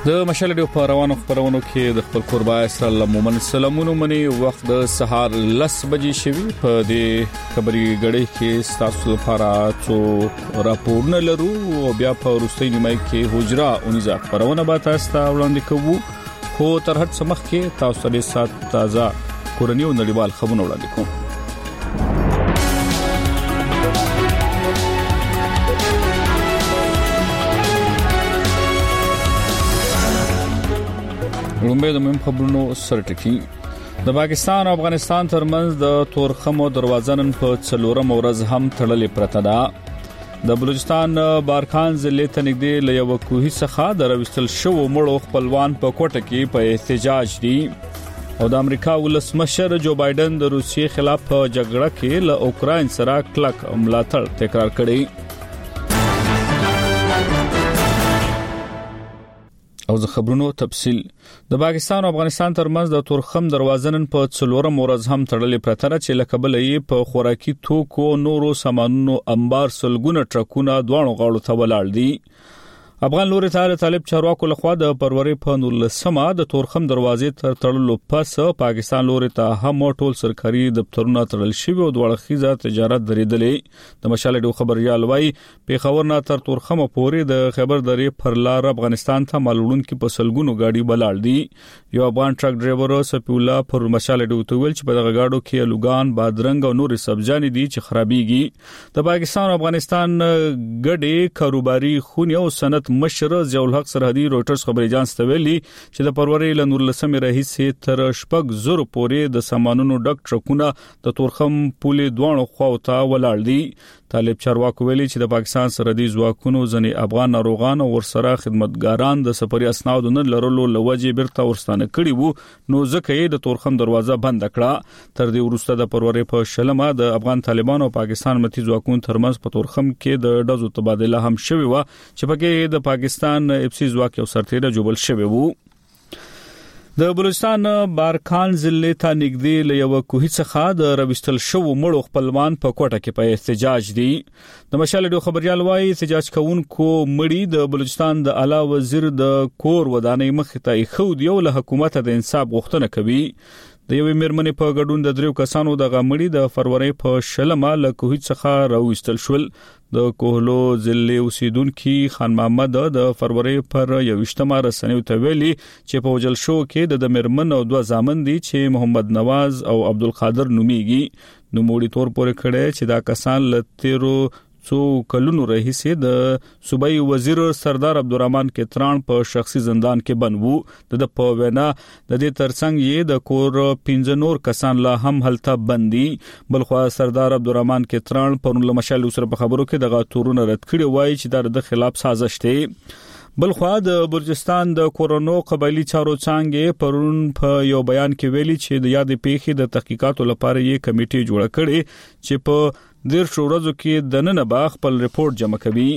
د مشال ډیو په روانو خبرونو کې د خپل قربا اسلام مومن سلامونو منی وخت د سهار 10 بجې شوي په دې خبري غړې کې تاسو لپاره څو راپورونه لرو او بیا په روسي نیمای کې حجرا اونیزه خبرونه به تاسو ته وړاندې کوو خو تر هڅه مخ کې تاسو له سات تازه کورنیو نړیوال خبرونه وړاندې کوم. رومبه د مهم خبرونو سرټکی د پاکستان او افغانستان ترمنځ د تورخمو دروازه نن په څلورم ورځ هم تړلې پرته ده. د بلوچستان بارکان ضلع ته نږدې له یو کوهي څخه د راوستل شو مړو خپلوان په کوټه کې په احتجاج دي او د امریکا ولسمشر جو بایدن د روسیې خلاف په جګړه کې له اوکراین سره کلک ملاتړ تکرار کړی. او د خبرونو تفصيل د پاکستان او افغانستان ترمنځ د تورخم دروازه نن په څلورم ورځ هم تړلې پرته ده چې لکه بل یې په خوراکي توکو نورو سامانونو انبار سلګونه ټرکونه دوانو غاړو ته ولاړ دي. افغان لوري ته طالب چارواکو لخوا د پروري په 19 د تورخم دروازې تر تړلو پس پاکستان لوري ته هم ټول سرکاري دفترونه تړل شوی او د وړخیزه تجارت درېدلې. د مشال ډیو خبريال وای په خبرنا تر تورخم پورې د خبر درې پر لار افغانستان ته مالوړون کې په سلګونو گاډي بلال دي. یو افغان ټرک ډرایور سپی الله پر مشال ډیو ته ویل چې په دغه گاډو کې لوګان بادرنګ او نور سبزیان دي چې خرابيږي. د پاکستان او افغانستان ګډي کاروباري خونی او صنعت مشر ضیاء الحق سرحدي رويټرز خبري جانس ته ویلي چې د پروري ل نور لسمه رئیس تر شپږ زر پورې د سامانونو ډک ټرکونه د تورخم پولې دوانو خواته ولاړ دي. طالب چارواکو ویلي چې د پاکستان سرحدي ځواکونو ځنې افغان ناروغان او ورسره خدمتګاران د سفري اسناد نه لرلو لوجې برته ورستانه کړي وو نو ځکه یې د تورخم دروازه بند کړه. تر دې وروسته د پروري په شلمه د افغان طالبانو او پاکستان متي ځواکونو ترمنځ په تورخم کې د ډزو تبادله هم شوی و چې پکې د پاکستان اپسی ځواک یو سرتیره جوړل شوی وو. د بلوچستان بارکان ضلع ته نږدې له یو کوهي څخه د راوستل شو مړو خپلوان په کوټه کې په احتجاج دي. د مشال ډیو خبريال وایي احتجاج کوونکو مړي د بلوچستان د اعلی وزیر د کور ودانۍ مخ ته خو دیو له حکومت د انصاف غوښتنه کوي. د یوې مېرمنې په ګډون د دریو کسانو د غمړي د فروری په شلمه له کوهي څخه راوستل شول. د کوهلو ضلع اوسیدونکو خان محمد د فروری پر 28 رسنیو ته ویلي چې په وجل شو کې د مېرمن او دوه زامن دي چې محمد نواز او عبدالقادر نوميږي. نو موړي تور پورې کړي چې دا کسان لتیرو څو کلونو راهیسې د صوبایي وزیر سردار عبدالرحمن کتران په شخصي زندان کې بند وو. د په وینا د دې ترڅنګ یې د کور 15 نور کسان لا هم هلته بندي. بلخو سردار عبدالرحمن کتران په نوم مشال سره په خبرو کې دغه تورونه رد کړي وایي چې د خلاف سازش دی. بلخو د بلوچستان د کورونو قبایلی چارو څنګه پرون په یو بیان کې ویلي چې د یاد پیښې د تحقیقاتو لپاره یې کمیټه جوړه کړې چې په ډیر شورزو کې د نن به خپل ریپورت جمع کوي.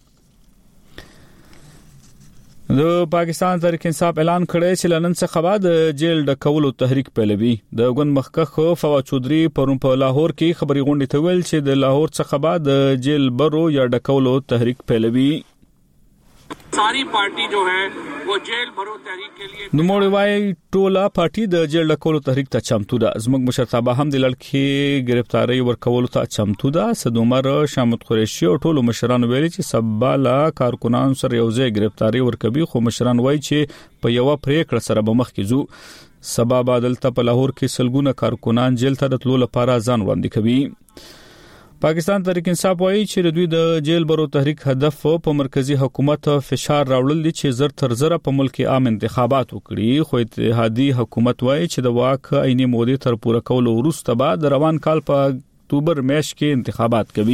د پاکستان تحریک انصاف اعلان کړی چې لنن څخه بعد جیل ډکولو تحریک پیلوي. د ګوند مخکخ فواد چودري پرون په لاهور کې خبري غونډه ته ویل چې د لاهور څخه بعد جیل برو یا ډکولو تحریک پیلوي. सारी पार्टी जो है वो जेल भरो तहरीक के लिए نوموړی وايي ټوله پارټي د جیل ډکولو تحریک ته چمتو ده. زموږ مشرتابه هم د لړکی گرفتاری ورکولو ته چمتو ده. صدومر شامت قریشي او ټولو مشران ویلي چې سباله کارکونان سره یو ځای گرفتاری ورکوي خو مشران وایي چې په یو پریکړه سره به مخ کیږو. سبا بدلته په لاهور کې سلګونه کارکونان جیل ته تللو لپاره ځان وړاندې کوي. پاکستان تحریک انصاف وایي چې دوی د جیل برو تحریک هدف په مرکزی حکومت فشار راوړل دي چې زر تر زر په ملک عام انتخابات وکړي. خو اتحادی حکومت وایي چې د واک عیني مودې تر پوره کولو وروسته بعد روان کال په اکتوبر میاشت کې انتخابات کوي.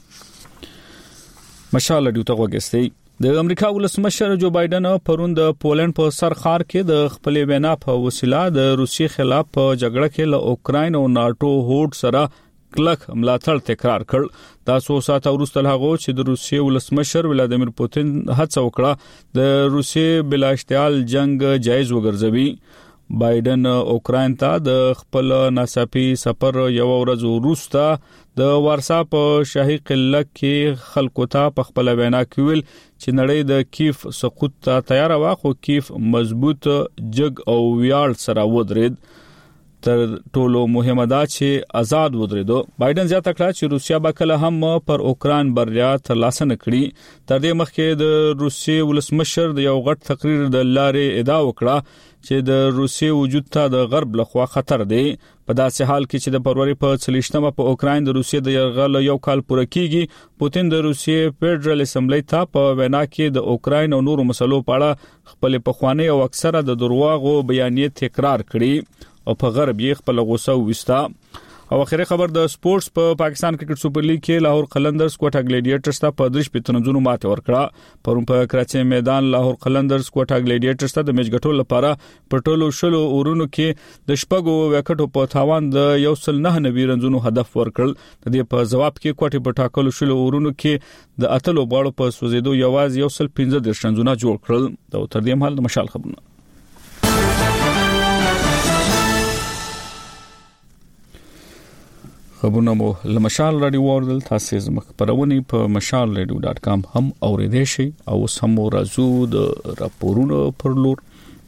مشال ډیو ته وګستي د امریکا ولسمشر جو بایدن پرون د پولند په سر خار کې د خپل وینا په وسیله د روسیې خلاف په جګړه کې له اوکراین او ناتو هوډ سره کلک ملاتړ تکرار کړ. تاسو ساته ورسته هغه چې د روسیې ولسمشر ولادیمیر پوتین هڅه وکړه د روسیې بلا اشتعال جنگ جایز وګرځوي. بایدن اوکراین ته د خپل ناڅاپي سفر یو ورځ وروسته د وارسا په شاهي قلعه کې خلکو ته په خپل وینا کې ویل چې نړۍ د کیف سقوط ته تیار و، خو کیف مضبوط جګ او ویاړ سره ودرید. تر ټولو مهمه ده چې آزاد ودرېدو. بایدن زیاته کړه چې روسیا به کله هم پر اوکراین بریا ترلاسه نه کړي. تر دې مخکې د روسیې ولسمشر د یو غټ تقریر د لارې ادعا وکړه چې د روسیې وجود ته د غرب لخوا خطر دی. په داسې حال کې چې د فروری په 30مه په اوکراین د روسیې د یرغل یو کال پوره کیږي، پوتین د روسیې فدرال اسمبلی ته په وینا کې د اوکراین او نورو مسلو په اړه خپل پخوانی او اکثره د دروغو بیانیې تکرار کړي او په غرب یې خپل غوسه وستا. او اخیری خبر د سپورتس په پاکستان کرکټ سپر لیګ کې لاهور قلندرز کوټا ګلیډیټرز ته په 3 نمبرونو ماته ورکړه. پرون په کراچۍ میدان لاهور قلندرز کوټا ګلیډیټرز ته د میچ ګټلو لپاره په ټولو شلو اورونو کې د شپږو وکټو په تاوان د 190 رنونو هدف ورکړل. د دې په جواب کې کوټي په ټاکلو شلو اورونو کې د اتلو باړو په سوزیدو یوازې 115 رنونه جوړ کړل. دا تر دې مهال د مشال خبرونه. خبرونه مو لمشال رادیو وردل تاسو زموږ خبرونه په mashalradio.com هم اوریدئ شئ او سم راځو د راپورونو پر لور.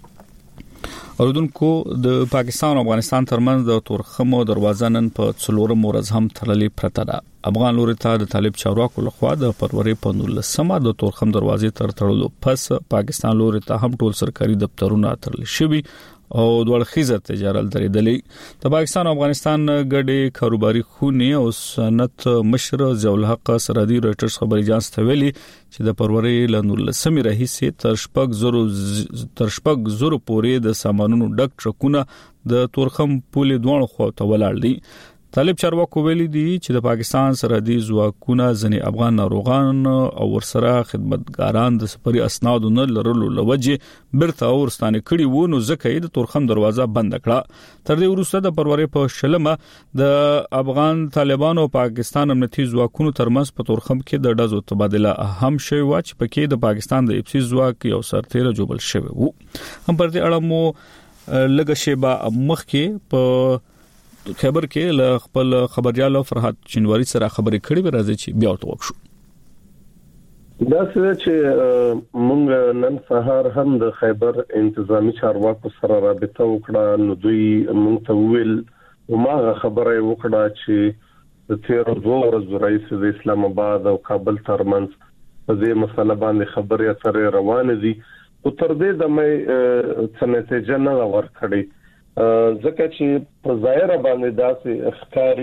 اوردونکو د پاکستان او افغانستان ترمنځ د تورخمو دروازه نن په 4 ورځ هم تړلې پرته ده. افغان لوري ته د طالب چارواکو لخوا د فروری په 19مه د تورخم دروازې تر تړلو پس پاکستان لوري ته هم ټول سرکاري دفترونه تړل شوي او دوړخیزه تجارت درېدلې. د پاکستان او افغانستان ګډې کاروباري خونې او صنعت مشر ضیاء الحق سرحدي رويټرز خبري اجازه ته ویلي چې د فروری ل 19 راهیسې تر شپږ زرو پورې د سامانونو ډک ټرکونه د تورخم پولې دوه خوا ته ولاړ دي. طالب چارواکو ویلي دي چې د پاکستان سرحدي ځواکونه ځنې افغان ناروغان او ورسره خدمتګاران د سفري اسناد نه لرلو لوجه برته ورستانه کړي وو، نو ځکه یې د تورخم دروازه بند کړه. تر دې وروسته د فروری په شلمه د افغان طالبانو او پاکستان امنیتي ځواکونو ترمنځ په تورخم کې د ډزو تبادله هم شوی و چې پکې د پاکستان د اپسي ځواک یو سرتیره جوړل شوی وو. هم پر دې اړه مو لږه شیبه مخکې په خبر کې له خپل خبريال فرحت چنواری سره خبرې کړې و، راځي چې بیا ورته وښو. دا چې موږ نن سهار هم د خیبر انتظامی چارواکو سره رابطه وکړه، نو دوی موږ ته ویل ماغه خبره وکړه چې د 13 ورځې رئیس د اسلام آباد او کابل ترمنځ په دې مسله باندې خبرې سره روان دي او تر دې د مې څه نتیجه نه ورکړي، ځکه چې په ظاهر باندې داسې ښکاري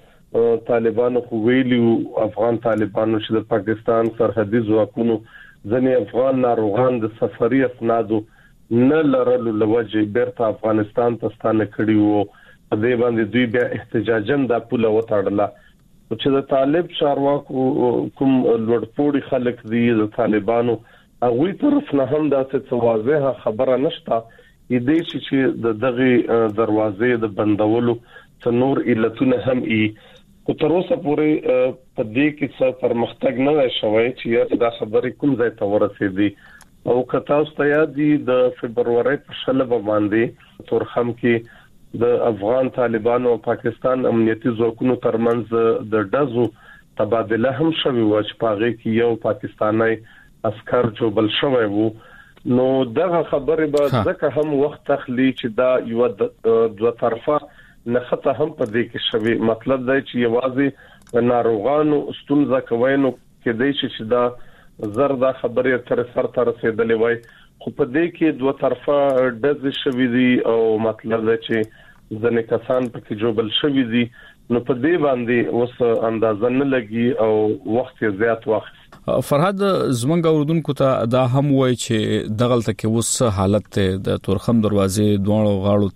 چې طالبانو خو ویلي افغان طالبانو چې د پاکستان سرحدي ځواکونو ځنې افغان ناروغان د سفري اسنادو نه لرلو لوجه بیرته افغانستان ته ستانه کړي وو. په دې باندې دوی بیا احتجاجاً د پوله وتاړله چې د طالب چارواکو کوم لوړپوړي خلک دي د طالبانو هغه طرف نه هم داسې واضحه خبره نشته دې چې د دغه دروازې د بندولو څنور علتونه هم او تر اوسه پورې په دې کې څه پرمختګ نه شوی چې دا خبرې کوم ځای ته ورسېدي. او کته واستیا د فبرवरी په شلبه باندې تورخم کې د افغان طالبانو او پاکستان امنیتي ځواکونو ترمنځ د ډزو تبادله هم شوی و چې پاغه کې یو پاکستانی عسكر جوړل شوی وو. نو دغه خبره به ځکه هم وخت تخلي چې دا یو دوه طرفه نخته هم په دې کې شوی، مطلب دا چې یوازې ناروغانو ستونزه کوي نو کې دې چې دا زردا خبره تر سر ته رسیدلې وای، خو په دې کې دوه طرفه ډز شوی دي او مطلب دا چې ځنې کسان پکې جوړل شوی دي، نو په دې باندې اوس اندازه نه لګي او وخت زیات وخت. فرحت زمونږ اوردونکو ته دا هم وای چې دغلته کې اوس حالت د تورخم دروازې دوه غاړو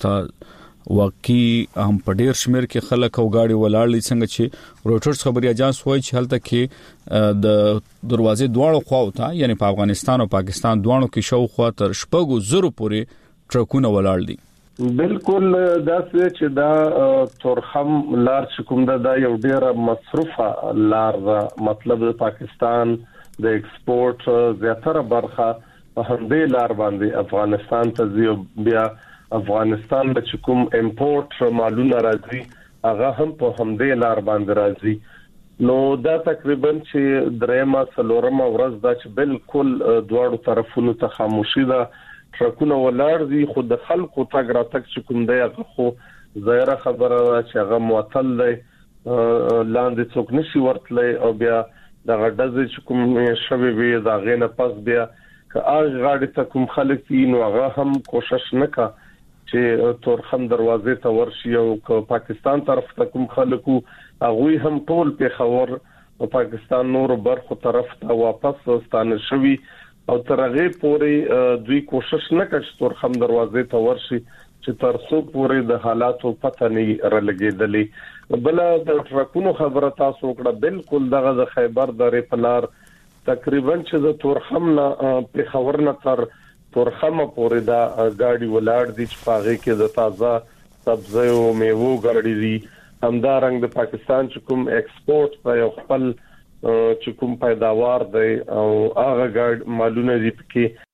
ته واقعي هم په ډیر شمیر کې خلک او گاډي ولاړ څنګه چې رويټرز خبري اجانس وای چې هلته کې د دروازې دوه خواو ته یعنی په افغانستان او پاکستان دوه کې شو خوا تر شپږو زرو پورې ټرکونه ولاړ دي. بالکل دا چې دا تورخم لار چې کوم دا یو ډیره مصرفه لار ده، مطلب د پاکستان د ایکسپورت زیاتره برخه په همدې لار باندې افغانستان ته ځي، بیا افغانستان د کوم امپورټ مالونه راځي هغه هم په همدې لار باندې راځي. نو دا تقریبا چې درېمه څلورمه ورځ دا چې بالکل دواړو طرفونو ته خاموشي ده، ټرکونه ولاړ دي، خو د خلکو تګ راتګ چې کوم دی هغه خو ظاهره خبره ده چې هغه معطل دی، لاندې څوک نشي ورتلی او بیا د غډزې چې کوم شوي وي د هغې نه پس بیا که هغه غاړې ته کوم خلک دي نو هغه هم کوشش نه کوي چې تورخم دروازې ته ورشي او که پاکستان طرف ته کوم خلکو هغه هم ټول په خبر او پاکستان نور برخو طرف ته واپس ستانه شوي او ترغه پوري دوی کوشش نه کوي چې تورخم دروازې ته ورشي چې تر څو پوري د حالاتو پته نه رلګېدلې. بل د ټرکونو خبره تاسو وکړه، بالکل دغه د خیبر درې پلار تقریبا چې د تورخم نه په خبر نه تر تورخم پورې دا گاډي ولاړ دي چې پاغه کې د تازه سبزی او میوه گاډي دي. همدارنګ د پاکستان چې کوم ایکسپورټ په خپل چې کوم پیداوار دی او هغه ګاډ مالونه دي پکې.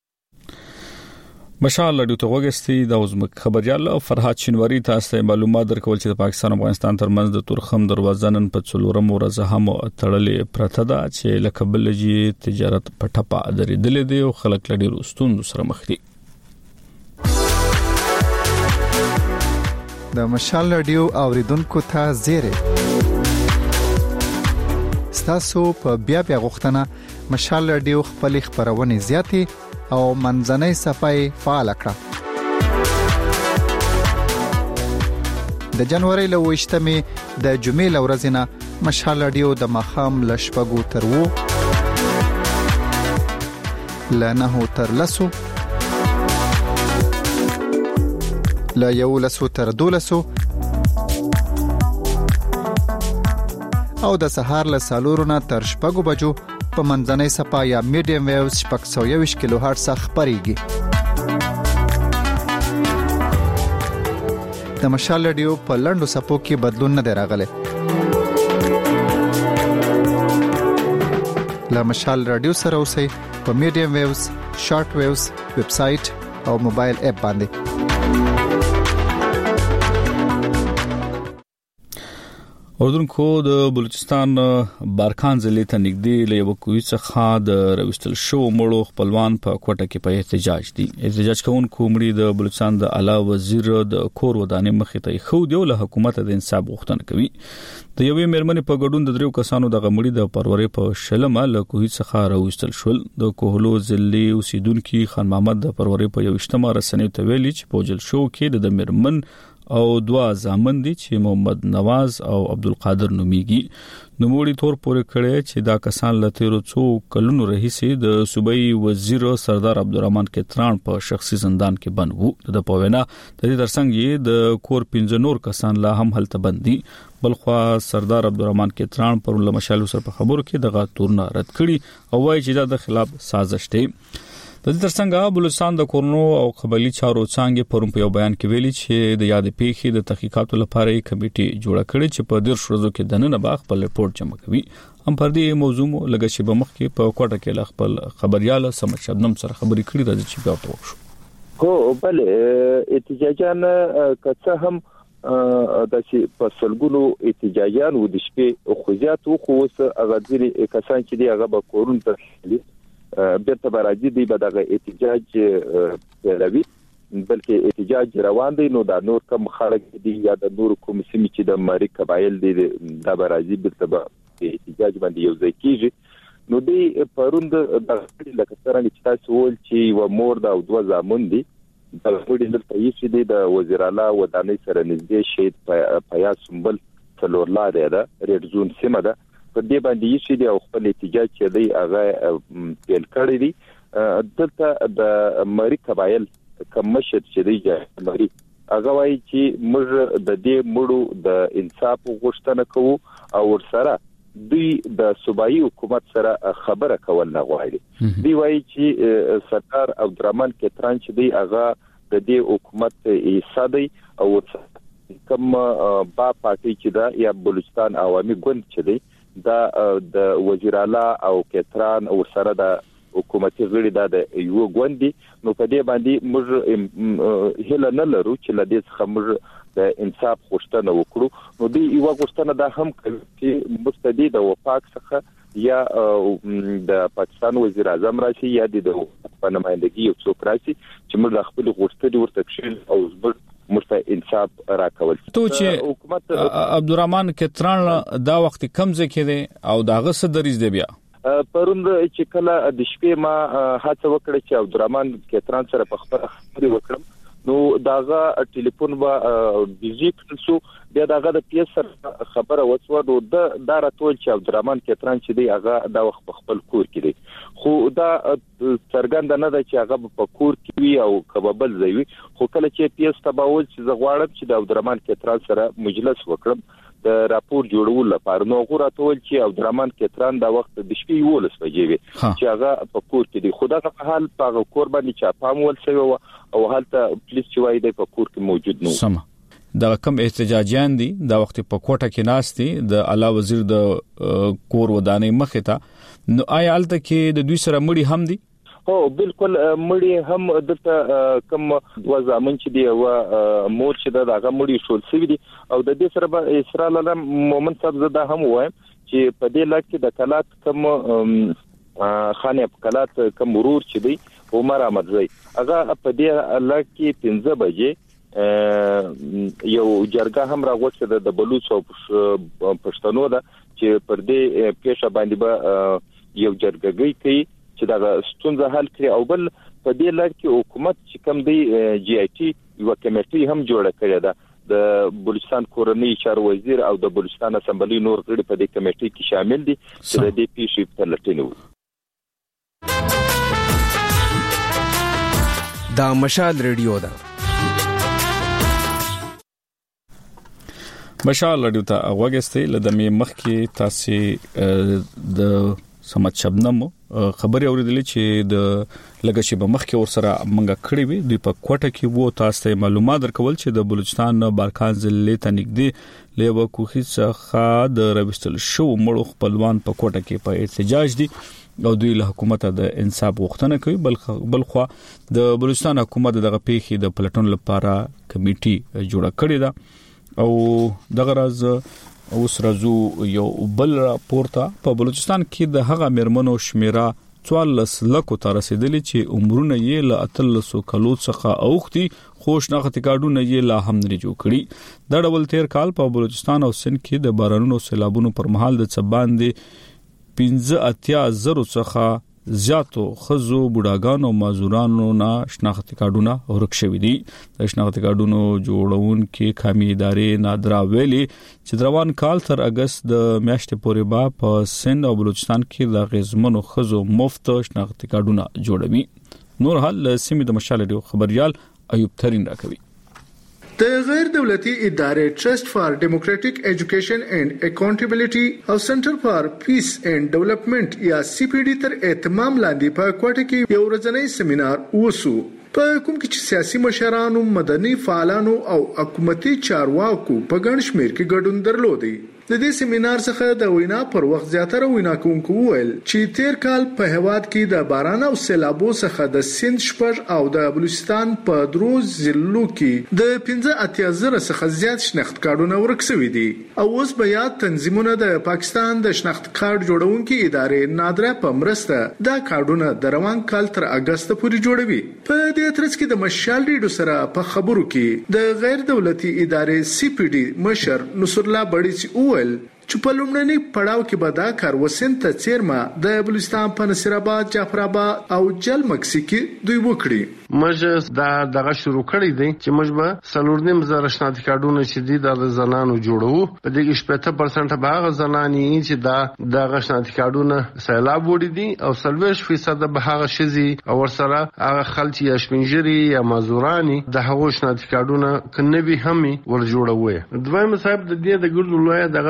مشال ډیو ته وګستی د اوزمک خبريال فرحات شینواری تاسو معلومات درکول چې د پاکستان او افغانستان ترمنځ د تورخم دروازه نن په څلورم ورځ هم تړلې پرته ده چې لکه بلجی تجارت په ټپه درېدلې دي او خلک لډي روستون سره مخ دي. د مشال ډیو اوریدونکو ته زیره ستاسو په بیا غوښتنه مشال ډیو خپل خبرونه زیاتې او منځنۍ صفای فعال کړه. د جنوري له 28مې د جمعې لورځ نه مشال ډیو د مخام لشپګو تر وو لنه تر لسو لا یو لسو تر دولسو او د سهار له سالورونه تر شپږو بجو په منځنۍ صفا یا میډیم ویوز 620 کیلو هرتز خبريږي. د مشال ریډیو په لندو صفو کې بدلون نه راغلی. لا مشال ریډیو سره اوسئ په میډیم ویوز، شارټ ویوز، ویب سټ او موبایل اپ باندې. اردوونکو د بلوچستان بارکان ضلع ته نږدې له یو کوی څخه د رويستل شو مړو خپلوان په کوټه کې په احتجاج دي. احتجاج کوونکو مړي د بلوچستان د اعلی وزیر د کور ودانې مخې ته خو دی له حکومت د انصاف غوښتنه کوي. د یوې مېرمنې په ګډون د دریو کسانو د غمړي د پرورې په شلمه له کوی څخه رويستل شول. د کوهلو ضلع اوسیدونکو خان محمد د پرورې په 28مه رسنۍ ته ویلي چې په جل شو کې د مېرمن او دوا زامن دي چې محمد نواز او عبدالقادر نوميږي. نوموړي تور پورې کړي چې دا کسان لته څو کلونو رهیسي د صوبایي وزیر سردار عبدالرحمن کتران په شخصي زندان کې بند وو. د پوینا د دې ترڅنګ یې د کور 15 نور کسان لا هم هلته بندي. بلخوا سردار عبدالرحمن کتران پر مشال سره په خبرو کې دغه تورنه رد کړي او وايي چې دا د خلاف سازش دی. د دې ترڅنګ بلوچستان د کورونو او قبلي چارو څنګه پرم په یو بیان کې ویلي چې د یاد پیښې د تحقیقاتو لپاره یې کمیټه جوړه کړې چې په 10 ورځو کې دننه باغ خپل ریپورت جمع کوي. هم پر دې موضوع لږ شی بمخ کې په کوټه کې خپل خبريال سمت شبنم سره خبري کړې راځي چې بیا تاسو کو بل احتجاجان کڅه هم د چې په سلګونو احتجاجان و د شپې خو زیات خو اوس هغه ځلې کسان چې دی هغه به کورون ته بیرته راځي دی به دغه احتجاج لوي بلکې احتجاج روان دی. نو دا نور کوم خلک دي یا د نور کوم سیمې چې د ماری قبایل دي دا به راځي بیرته به احتجاج باندې یو ځای کیږي. نو دی پروند د لکه څنګه چې تاسو ول چې و مور دا او دوه زامن دي د وړي د تایید دي د وزیر اعلی ودانۍ سره نږدې شهید پیا سمبل څلور لارې ده ریډ زون سیمه ده په دې باندې چې دی او خپل احتجاج چې دی هغه پیل کړی دی. دلته د مری قبایل کوم مشر چې دی مری هغه وایي چې موږ د دې مړو د انصاف غوښتنه کوو او ورسره دوی د صوبایي حکومت سره خبره کول نه غواړي. دی وایي چې سردار عبدالرحمن کتران چې دی هغه د دې حکومت حصہ دی او کوم با پارټي چې دا یا بلوچستان عوامي ګوند چې دی دا د وزیر اعلی او کتران او سره د حکومتي غړي د یو غوندي نو په دې باندې موږ هله نه لرو چې لدې څخه موږ د انصاف غوښتنه وکړو نو د یو غوښتنه دا هم کوي چې مستدی د وفاق څخه یا د پاکستان وزیر اعظم راشي یا د په نمائندګي یو څوک راشي چې موږ خپل غوښتنې ورته کښین او زبر مرته انصاف راکول ته چې حکومت عبدالرحمن کتران دا وخت کم ځکه دي او داغه صدریز دی بیا پروند چې کله د شپې ما هڅه وکړه چې عبدالرحمن کتران سره په خبره وکړم نو داغه ټلیفون با بیزی کړسو بیا داغه د پیس سره خبره وڅو نو دا راتول چې عبدالرحمن کتران چې دی هغه دا وخت په خپل کور کې دی خو دا څرګند نه ده چې هغه په کور کې وي او کبابل ځوي خو کله چې پیس تباول چې زغواړم چې د عبدالرحمن کتران سره مجلس وکړم د راپور جوړول لپاره نو غوړاتول چې عبدالرحمن کتران دا وخت د شپې 11 بجې وي چې هغه په کور کې دی خدا په حال په کور باندې چاپام ول شوی او حالت پولیس چې وایي د په کور کې موجود نو سم دا کم احتجاجیان دي دا وخت په کوټه کې ناس دي د اعلی وزیر د کور ودانې مخه ته نو آیا الته کې د دوی سره مړي هم دي او بالکل مړی هم دلته کم وزامن چې دی او مور چې دغه مړی شول سوي دي او د دې سره به اسرائیل له مومن صاحب زده هم وایم چې په دې لکه د کلات کم خانه کلات کم مرور چې دی عمر احمد زئی هغه په دې لکه 15 بجې یو جرګه هم راغوښته د بلوچ او پښتنو ده چې پر دې پیښه باندې به یو جرګګي کوي چې دا ستونزه حل کړي او بل په دې لړ کې حکومت چې کوم دی جی آی ټي یو کمیټي هم جوړه کړې ده د بلوچستان کورنۍ چارو وزیر او د بلوچستان اسمبلی نور غړي په دې کمیټي کې شامل دي چې د دې پیښې په لټه وو دا مشال ریډیو ده مشال ریډیو ته وګورئ لدمه مخ کې تاسو د سمت شبنم خبري اوریدلې چې د لګشي په مخ کې ور سره منګه کړی وي د په کوټه کې وو تاسو ته معلومات درکول چې د بلوچستان بارکان ضلع ته نږدې لیوه کوخي څخه د رويستل شو مړو خپلوان په کوټه کې په احتجاج دي او دوی له حکومت د انصاف غوښتنه کوي بلخو د بلوچستان حکومت دغه پیښې د پلټون لپاره کمیټي جوړه کړې ده او دغه راز اوس راځو یو بل راپورته په بلوچستان کې د هغه مرمنو شمیره 14 لکو ته رسیدلی چې عمرونه یې له 13 کلو څخه اوختي خوشناختی کارډونه یې لا هم نه جوړ کړي د ډول تیر کال په بلوچستان او سند کې د بارانونو سیلابونو پر مهال د څباندې 15,000 څخه زیاتو خزو بډاګانو او مازورانو نه شناختی کارډونه ورک شوې دي د شناختی کارډونو جوړون کې قومي ادارې نادرا ویلي چې روان کال تر اگست د میاشتې پورې با په سند او بلوچستان کې د غزمنو خزو مفت شناختی کارډونه جوړوي نور حال سیمه د مشال ریډیو خبريال ایوب ترين راکوي د غیر دولتي ادارې ټرست فار ډیموکراټک ایجوکیشن اینڈ اکاونټیبিলিټي او سنټر فار پیس اینڈ ډیولپمنٹ یا سی پی ډی تر اهتمام لاندې په کوټه کې یو ورځنی سیمینار وسو په کوم کې چې سیاسي مشرانو مدني فعالانو او حکومتي چارواکو په ګڼ شمېر کې ګډون درلودي د دې سیمینار څخه د وینا پر وخت زیاتره وینا کوونکو ویل چې تیر کال په هواد کې د باران او سیلابو څخه د سند شپږ او د بلوچستان په درو ضلعو کې د 15,000 څخه زیات شناخت کارډونه ورک شوي دي او اوس بیا تنظیمونه د پاکستان د شناخت کارت جوړونکو ادارې نادره په مرسته دا کارډونه د روان کال تر اگست پورې جوړوي په دې ترڅ کې د مشال ریډیو سره په خبرو کې د غیر دولتي ادارې سی پی ډی مشر نصر الله بړیچ چې په لومړني پړاو کې به دا کار وسند ته چیرما د بلوچستان په نصیر آباد جعفر آباد او جل مکسي کې دوی وکړي موږ دا دغه شروع کړی دی چې موږ به سلورنیم زره شناختی کارډونه چې دي د زنانو جوړو په دې کې 70% به هغه زنانې چې دا دغه شناختی کارډونه سیلاب وړي دي او 30% به هغه شزي او ورسره هغه خلک یا شپنجري یا مازوراني د هغه شناختی کارډونه کنه به هم ور جوړوي دویم صاحب د دې د ګردو لوی دغه د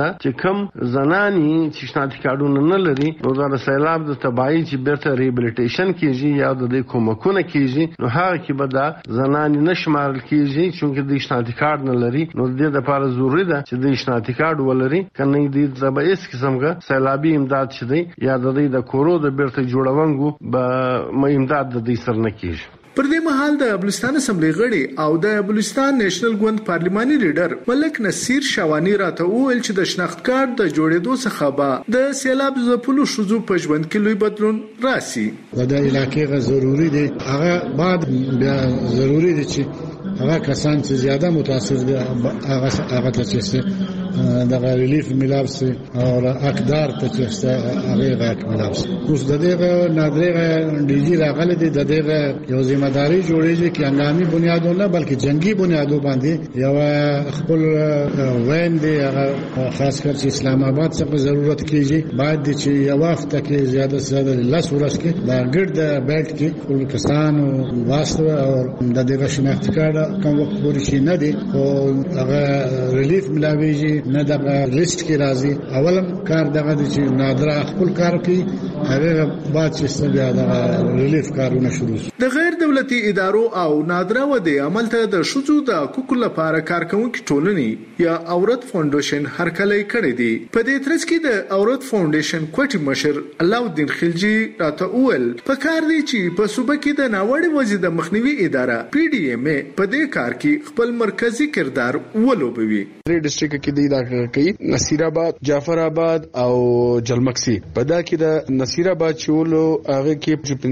چې کم زنانی چې شناختی کارتونه نه لري نو دا سیلاب د تبعی چې بیرته ریهابلیټیشن کیږي یا د دې کومکونه کیږي نو هغه کې به دا زنانی نشمارل کیږي چې د شناختی کارت نه لري نو د دې لپاره ضروری ده چې د شناختی کارت ولري کنه دې زبې اس قسمه سیلابي امداد شدي یا د دې د کورو د بیرته جوړونګو به امداد د دې سر نه کیږي. پر دې مهال د بلوچستان اسمبلی غړي او د بلوچستان نېشنل ګوند پارلماني لیډر ملک نصیر شوانی راته وویل چې د شناخت کارت د جوړېدو څخه به د سیلاب ځپلو شوزو په ژوند کې لوی بدلون راسي. د علاقې غو ضروری دی هغه بعد بیا ضروری دی چې هغه کسان چې زیاده متاثر دي هغه ته چې د ریلیف ملاب سي او اقدار ته چې هغه ملاب سي اوس د دې نادره ډي جی راغله د دې یو ذمہ داری جوړیږي چې هنګامي بنیادونو نه بلکې جنگي بنیادونو باندې یو خپل وین دی خاص کر چې اسلام آباد څخه ضرورت کیږي باید چې یو وخت کې زیاده لس ورځ کې دا ګرد بیلټ کې ټول کسان واسطه او د دې شناخت کارت کوم وخت پورې شي نه دی او هغه ریلیف ملاويږي نه د لیست کې راځي اولم کار دغه چې نادره خپل کار کوي هغه بعد چې بیا د ریلیف کارونه شروع د غیر دولتي ادارو او نادره ودی عمل ته د شوزو د حقوقو لپاره کارکونکو ټولنې یا اورت فاونډیشن هرکلی کړی دی. په دې ترڅ کې د اورت فاونډیشن کوټي مشر علاءالدین خلجی راته وویل په کار دی چې په صوبه کې د ناوړه وضعیت د مخنیوي اداره پی ډی ایم په دې کار کې خپل مرکزی کردار ولوبوي. درې ډیسټریکټ کې د اداره کوي نصیر آباد، جعفر آباد او جلمکسي. په دا کې د نصیر آباد چولو هغه کې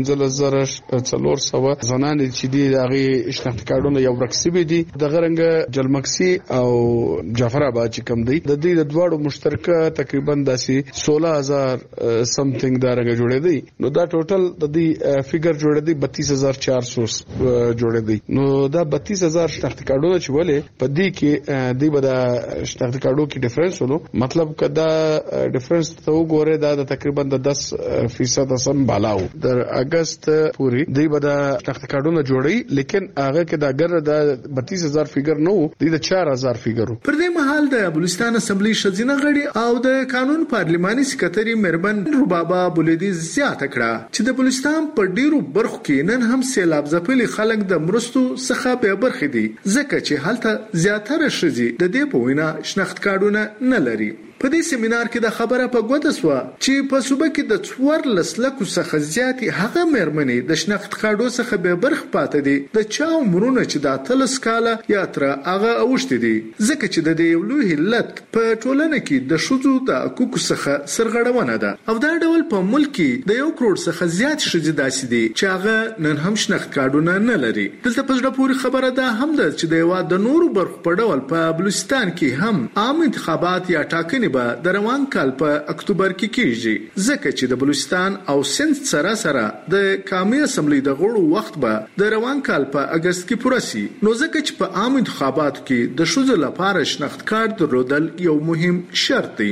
15000 زنان چې دي هغه شناخت کارتونه یو رقصي دي د غرنګ جلمکسي او جعفر آباد چې کم دي د دې د دواړو مشترکه تقریبا داسي 16000 سمثینګ دا رنګ جوړې دي نو دا ټوټل د دې فیګر جوړې دي 32400 جوړې دي نو دا 32000 شناخت کارتونه چې ولې په دې کې دی به د شناخت کارتونو کې ډیفرنس ولو مطلب کدا ډیفرنس ته وګوره دا تقریبا د 10% سم بالاو در اگست پوری دی به د شناخت کارتونه جوړي لیکن هغه کې دا ګر د 32000 فیګر نو دی د 4000 فیګر. پر دې مهال د بلوچستان اسمبلی شزینه غړي او د قانون پارلماني سکرټری مربن ربابا بولیدي زیاته کړه چې د بلوچستان په ډیرو برخو کې نن هم سیلاب ځپلي خلک د مرستو څخه به برخې دي ځکه چې هلته زیاتره شزي د دې په وینا شناخت کارتونه نه لري. په دې سیمینار کې د خبره په ګوته سو چې په صوبه کې د 14 لکو څخه زیاتې هغه مېرمنې د شناخت کارتو څخه به برخ پاتې دي د چا عمرونه چې د اتل سکاله یا تر هغه اوښتې دي ځکه چې د دې لوی علت په ټولنه کې د شوزو د حقوقو څخه سرغړونه ده او دا ډول په ملک کې د 1 کروڑ څخه زیات شوزي داسې دي چې هغه نن هم شناخت کارتونه نه لري. دلته په ځړه پوری خبره ده هم ده چې د یو د نورو برخو په ډول په بلوچستان کې هم عام انتخابات یا ټاکنې به د روان کال په اکتوبر کې کیږي ځکه چې د بلوچستان او سند سره د قومي اسمبلی د غړو وخت به د روان کال په اگست کې پوره شي نو ځکه چې په عام انتخاباتو کې د شوزو لپاره شناخت کارت درلودل یو مهم شرط دی.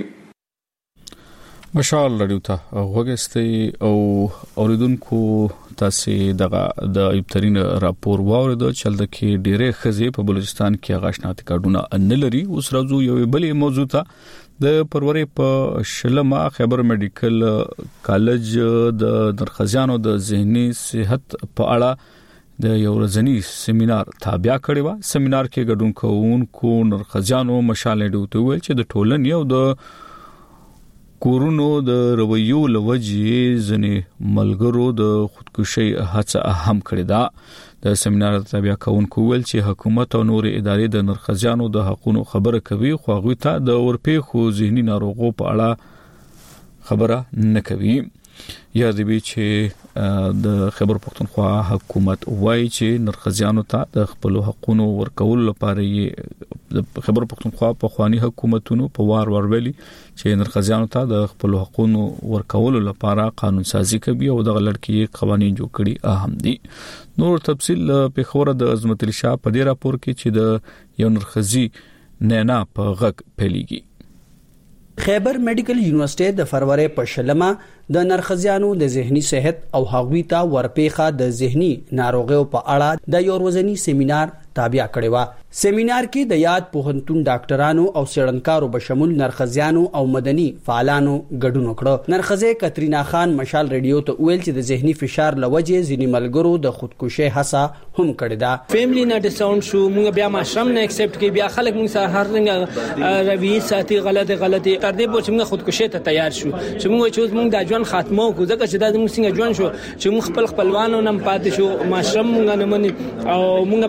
مشال رادیو ته وګستي او اوریدونکو تاسو د ایبترین راپور واورید چې د کې ډېرې خزې په بلوچستان کې غاښنات کارتونه نه لري. اوس راځو یو بلې موضوع ته د پرورې په شلمه خیبر میډیکل کالج د نرخزیانو د ذهني صحت په اړه د یو ورځنی سیمینار تابع کړی و. سیمینار کې ګډون کوونکو نرخزیانو مشال ډیوته ویل چې د ټولنې او د کورونو د رویو لوجې ځنې ملګرو د خودکشي هڅه هم کړې ده. د سیمینار تابع کوونکو ویل چې حکومت او نور ادارې د نرخزیانو د حقوقو خبره کوي خو هغه ته د ورپېښو ذهني ناروغو په اړه خبره نه کوي. یا دې چې د خیبر پختونخوا حکومت وایي چې نرخزیانو ته د خپل حقوقو ورکول لپاره د خیبر پختونخوا په خواني حکومتونو په وار ویلي چې نرخزیانو ته د خپل حقوقو ورکول لپاره قانون سازي کوي او د لړکی قوانين جوړ کړي اهم دي. نور تفصيل په خوره د عظمت الله شاه په دې راپور کې چې د یو نرخزي نه په غږ پلیږي. خیبر میډیکل یونیورسيټي د فروری په شلمه د نرخزیانو د ذهني صحت او هغوی ته ورپېخه د ذهني ناروغیو په اړه د یو ورځنی سیمینار تابع کړی و. سیمینار کې د یاد پوهنتون ډاکټرانو او څېړنکارو بشمول نرخزیانو او مدني فعالانو ګډون وکړ. نرخزه کترینا خان مشال ریډیو ته ویل چې د ذهني فشار لوجه ځینې ملګرو د خودکشي هڅه هم کړې ده. فیملی نه ډیساوند شو، موږ بیا ماشرم نه اکسپټ کې، بیا خلک موږ سره هر څنګه روي ساتي غلطه تر دې پورې موږ خودکشي ته تیار شو چې موږ چې موږ د ژوند خاتمه وکړو، ځکه چې دا موږ څنګه ژوند شو چې موږ خپلوانو نم پاتې شو، ماشرم موږ نه مني او موږ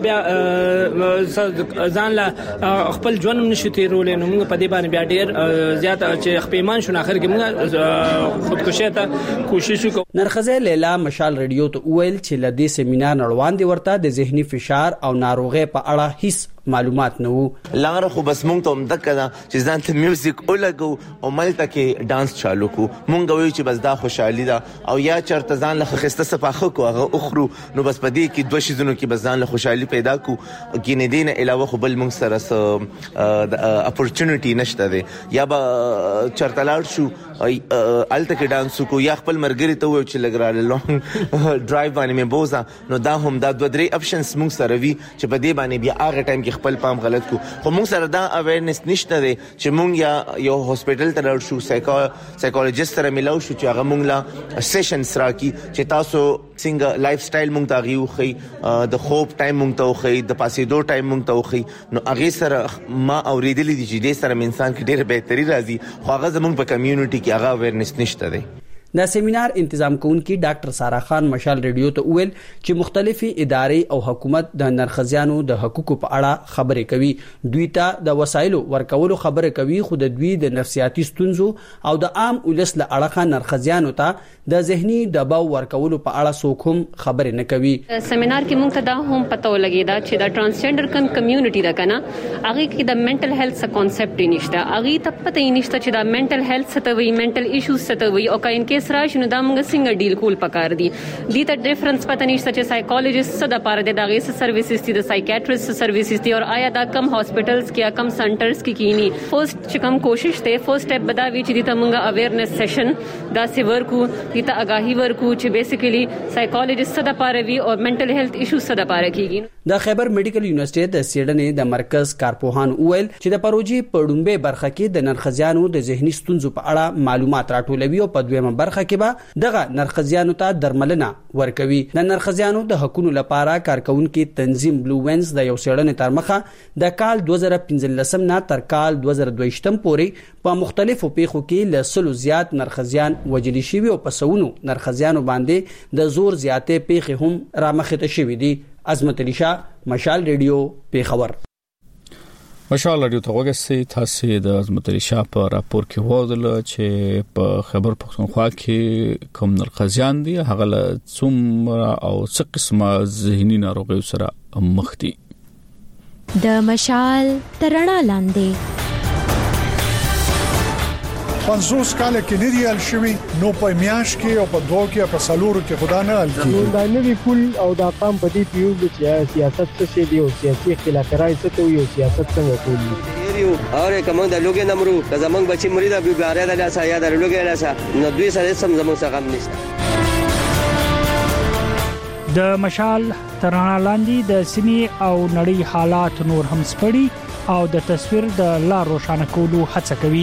بیا ځان لا خپل ژوند نشو تیرولې. نو موږ په دې باندې بیا ډیر زیات چې خپېمان شو، اخر کې موږ خودکشي ته کوشش وکړو. نرخزه لیلا مشال ریډیو ته ویل چې لدې سیمینار نړوان دي ورته د ذهني فشار او ناروغي په اړه هیڅ معلومات نه وو. لاره خو بس مونږ ته هم دکه چې ځان ته میوزیک ولګو او ملته کې ډانس چالو کو. مونږ وایو چې بس دا خوشحالي ده او یا چرته ځان له خسته صفاخه کو هغه اخرو. نو بس په دې کې دوه شیزونو کې بس ځان له خوشحالي پیدا کو کې نه دین علاوه خو بل مونږ سره اپورچونټی نشته ده. یا به چرته لاړ شو الته کې ډانس کو، یا خپل مرګري ته وایو چې لګراله لونګ ډرایو باندې مې بوزا. نو دا هم دا دوه درې اپشنز مونږ سره وی چې په دې باندې بیا هغه ټایم کې خپل پام غلط کو. خو موږ سره دا اویرنس نشته دی چې موږ یا یو هاسپټل ته لاړ شو، سایکولوژیست سره ملاو شو چې هغه موږ لا سیشنز راکړي چې تاسو څنګه لایف سټایل موږ ته غيو خي، د خوب ټایم موږ ته خي، د پاسېدو ټایم موږ ته خي. نو هغه سره ما اوریدلې دي چې دې سره انسان کې ډېر بهتري راځي، خو هغه زموږ په کمیونټي کې هغه اویرنس نشته دی. د سیمینار تنظیم کوونکی ډاکټر سارا خان مشال ریډیو ته ویل چې مختلفي ادارې او حکومت د نرخزیانو د حقوقو په اړه خبرې کوي. دوی ته د وسایلو ورکولو خبرې کوي، خو د دوی د نفسیاتي ستونزو او د عام ولس له اړخه نرخزیانو ته د ذهني دباو ورکولو په اړه څوک هم خبرې نه کوي. سیمینار کې موږ ته دا هم پته ولګیدا چې د ترانسجنډر کمیونټي دا کنه هغه کې د منټل هیلث کانسپټ نشته، هغه ته پته یې نشته چې دا منټل هیلث څه وي، منټل ایشوز څه وي او کاین کې سره شنو دا موږ څنګه ډیل کول پکار دي. دي ته ډیفرنس پته نشته چې سایکولوژیست څه د پاره د دغه سرویسز دي، د سایکیاټریست سرویسز دي، او آیا دا کم هاسپټلز کې یا کم سنټرز کې کینی. فرست چې کم کوشش ته فرست سټپ بداوي چې دي ته موږ اویرنس سیشن دا سیور کو، دي ته آگاهی ورکو چې بیسیکلی سایکولوژیست څه د پاره وی او منټل هیلث ایشوز څه د پاره کیږي. د خیبر میډیکل یونیورسيټي د سیډنې د مرکز کارپوهان ویل چې د پروژې په ډومبه برخه کې د نرخزیانو د ذهني ستونزو په اړه معلومات راټولوي او په دویمه برخه کې به دغه نرخزیانو ته درملنه ورکوي. د نرخزیانو د حقوقو لپاره کارکونکو تنظیم بلو وینز د یو سیډنې تر مخه د کال 2015 نه تر کال 2022 پورې په مختلفو پیښو کې له سلو زیات نرخزیان وجلی شوی او په سونو نرخزیانو باندې د زور زیاتې پیښې هم رامخته شوې دي. عظمت علی شاه، مشال ریډیو، پیښور. مشال ریډیو ته وګورئ. تاسو د عظمت علی شاه په راپور کې وویل چې په خیبر پښتونخوا کې کوم نرخزیان دي، هغه له څومره او څه قسمه ذهني ناروغیو سره مخ دي. د مشال ترڼا لاندې 50 کال کې نه دی ال شوی، نو په میاش کې او په دوه کې په سالورو کې خدا نه ال کیږي. دا نوی پول او دا قام په دې پیو چې سیاست څه دی او سیاسي اختلافات څه وي او سیاست څنګه کوي. اور کوم د لوګي نمرو د زمنګ بچي مرید ابي باره د لاسه یا د لوګي لاسه نو دوی سره سم زمنګ څخه غم نشته. د مشال ترڼا لاندې د سیمې او نړۍ حالات نور هم سپړي او د تصویر د لار روښانه کولو هڅه کوي.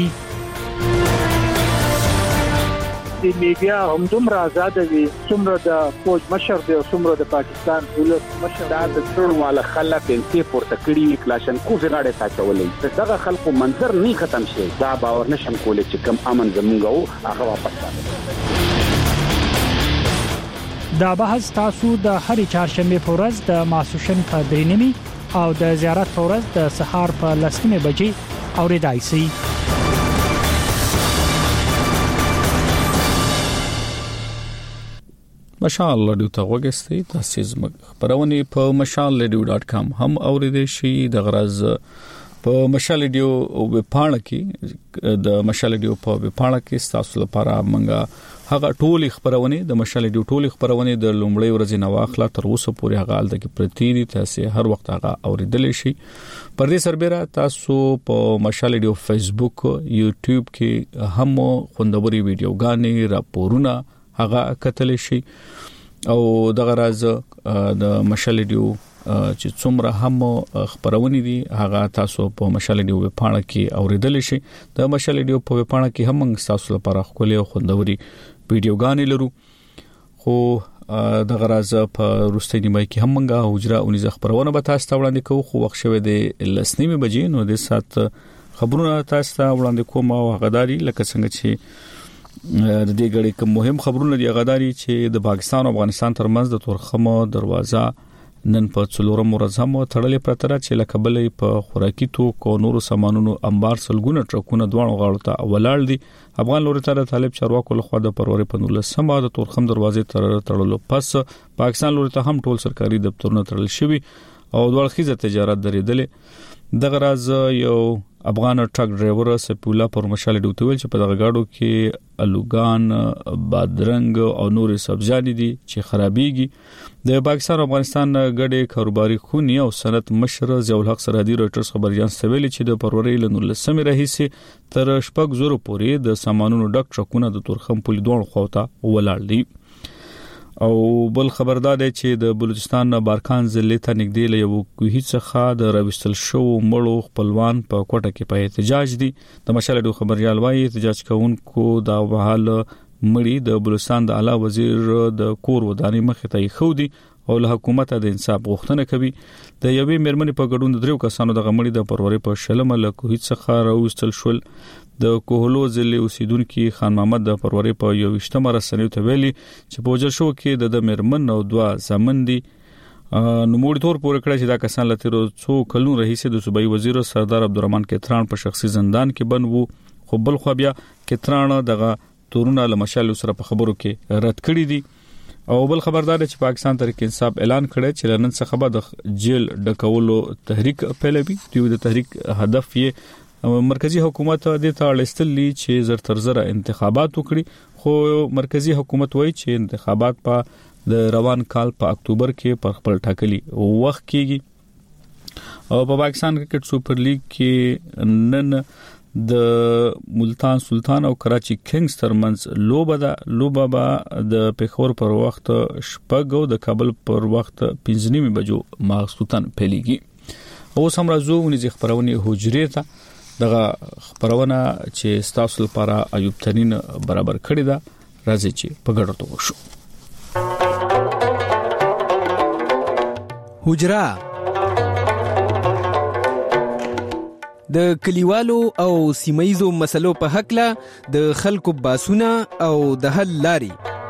د میډیا هم دومره آزاد دي، څومره د فوج مشر دی او څومره د پاکستان ولس مشر دا د ټول مال خلک انتي پورته کړي کلاشن کو فغاړه تاچولې. دغه خلکو منظر نه ختم شي، دا باور نشم کولای چې کم امن زمونږ او هغه واپس راځي. دا بحث تاسو د هرې چهارشنبه په ورځ د ماسوشن په 3:30 او د زیارت په ورځ د سهار په 10:00 بجې اوریدای شئ. مشال ریډیو ته وګورئ. تاسو زموږ خبرونه په mashalradio.com هم اوریدئ شئ. د غرض په مشال ریډیو ویب پاڼه کې د مشال ریډیو په ویب پاڼه کې تاسو لپاره منګه هغه ټولي خبرونه د مشال ریډیو ټولي خبرونه د لومړی ورځې نه واخله تر اوسه پورې هغه حالت کې پرتی دي. تاسو هر وخت هغه اوریدل شئ. پر دې سربېره تاسو په مشال ریډیو فیسبوک، یوټیوب کې هم خوندوري ویډیوګانې، راپورونه هغه کتل شي او د غرض د مشال ریډیو چې څومره هم خبرونه دي هغه تاسو په مشال ډیو وپاڼه کې اوریدل شي د مشال ډیو په وپاڼه کې هم تاسو لپاره خولي او خوندوري ویډیوګانې لرو خو د غراز په روستي نیمه کې هم منګه حجره او نيزه خبرونه به تاسو ته وړاندې کوو خو وخت شوه د لسنیمه بجې نو د سات خبرونه تاسو ته وړاندې کوم او غداري لکه څنګه چې د دې غړي کوم مهم خبرونه دی غداري چې د پاکستان او افغانستان ترمنځ د تورخم دروازه نن په څلورم ورځ هم تړلې پرته را چې لکبلې په خوراکي توکو او نورو سامانونو انبار سلګونه ټرکونه دوه غاړو ته ولاړ دي افغان لوري ته طالب چارواکو له خوا د پروري په 19 د تورخم دروازې تړلو پس پاکستان لوري ته هم ټول سرکاري دفترونه تړل شوي او دوه خيزه تجارت درېدلې د غراز یو افغان ټرک ډرایور سپولا پر مشال ډوتول چې په دغه گاډو کې الوګان بادرنګ او نور سبزیانې دي چې خرابېږي د پاکستان او افغانستان ګډه کاروباري خونی او صنعت مشر ضیاء الحق سرحدي رويټرز خبريان سویل چې د پروري له 19 رئیسي تر شپږ زره پورې د سامانونو ډک ټرکونه د تورخم پولي دوه خوته ولاړ دي او بل خبردار دی چې د بلوچستان بارکان ضلع ته نږدې له یو کوهي څخه د راوستل شو مړو خپلوان په کوټه کې په احتجاج دي د مشال ډو خبريال وايي احتجاج کوونکو دا وحال مړي د بلوچستان د اعلی وزیر د کور ودانۍ مخې ته خودي او له حکومت د انصاف غوښتنه کوي د یوې مېرمنې په ګډون د درو کسانو د غمړي د پروري په شلمه له کوهي څخه راوستل شول د کوهلو ضلع اوسیدونکو خان محمد د پروري په 21مه رسنیو ته ویلي چې په وجل شو کې د مېرمن او دوا زمن دي نو موږ تور پورې کړی چې دا کسان لته څو کلونو رئیس د صوبایي وزیر سردار عبدالرحمن کتران په شخصي زندان کې بند وو خو بل خو بیا کتران دغه تورونه له مشال سره په خبرو کې رد کړی دي او بل خبردار چې پاکستان تحریک انصاف اعلان کړی چې لنن څخه به د جیل ډکولو تحریک پیلوي دوی د تحریک هدف یې مرکزی حکومت د تاړستلې چې زر تر زر انتخابات وکړي خو مرکزی حکومت وایي چې انتخابات په د روان کال په اکتوبر کې پر خپل ټاکلي وخت کېږي او په پاکستان کرکټ سپر لیګ کې نن د ملتان سلطان او کراچي کینګز ترمنځ لوبه به د پیښور پر وخت شپږ او د کابل پر وخت 5:30 بجو ماخصوصن پیلېږي او سمرازو ونې خبرونه حجره ته دغه خبرونه چې تاسو لپاره ایوب تنین برابر کړی دا راځي چې په ګډه تو وشو حجره د کلیوالو او سیمایزو مسلو په حق له د خلکو باسونه او د حل لاري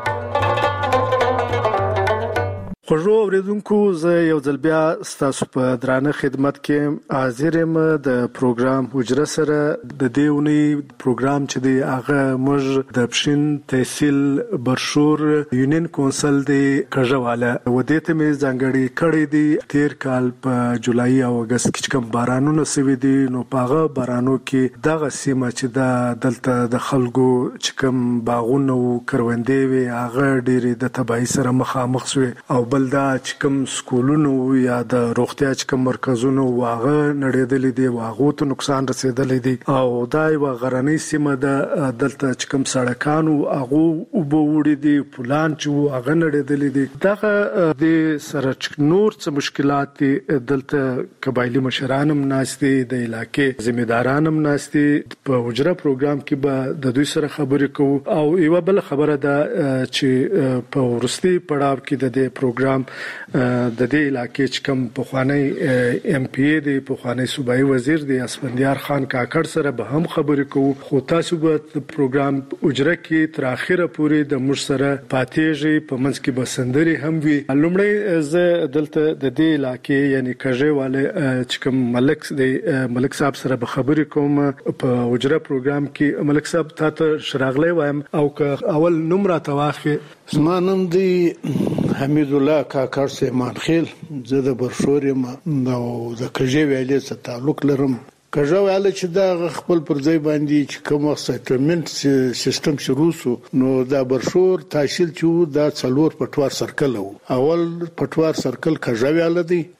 خوږو اوریدونکو زه یو ځل بیا ستاسو په درانه خدمت کې حاضر یم د پروګرام حجره سره د دیونی پروګرام چې دی هغه موږ د پښین تحصیل برشور یونین کونسل دی کژواله ودیته می ځانګړي کړي دي تیر کال په جولای او اگست کې کوم بارانونه سوي دي نو پاغه بارانو کې دغه سیمه چې د دلته د خلکو چې کوم باغونه او کروندې وي هغه ډېری د تبعی سره مخامخ شوي او بلدا چې کوم سکولونو یا د روغتیا چې کوم مرکزونو واغه نړیدلې دي واغه ته نقصان رسیدلې دي او دای و غرنۍ سیمه د دلته چې کوم سړکانو هغه وبوړي دي پلان چې هغه نړیدلې دي دغه د سره نور څه مشکلات دلته قبایلی مشرانم ناشتي د علاقې ذمہدارانم ناشتي په حجره پروګرام کې به د دوی سره خبرې کوو او یو بل خبره ده چې په ورستي پړاو کې د دې پروګرام د دې علاقې چې کوم په خوانی ایم پی ای دی په خوانی صوبایي وزیر دی اسفندیار خان کاکړ سره به هم خبرې کوو خو تاسو به پروګرام اجرا کې تر اخره پورې د مش سره پاتېږي په منځ کې بسندري هم وي لومړی زه دلته د دې علاقې یعنی کژواله چې کوم ملک صاحب سره به خبرې کوم په اجرا پروګرام کې ملک صاحب تاسو شراغلی وایم او اول نمبر تواخه زمانم دی حمید الله کاکړ سیمان خیل زه د برشور یم نو د کژې ویلې سره تعلق لرم کژه ویل چې دا خپل پر ځای باندې چې کوم سټلمنت سیستم شروع شو نو دا برشور تحصیل چې دا څلور پټوار سرکل وو اول پټوار سرکل کژه ویل دی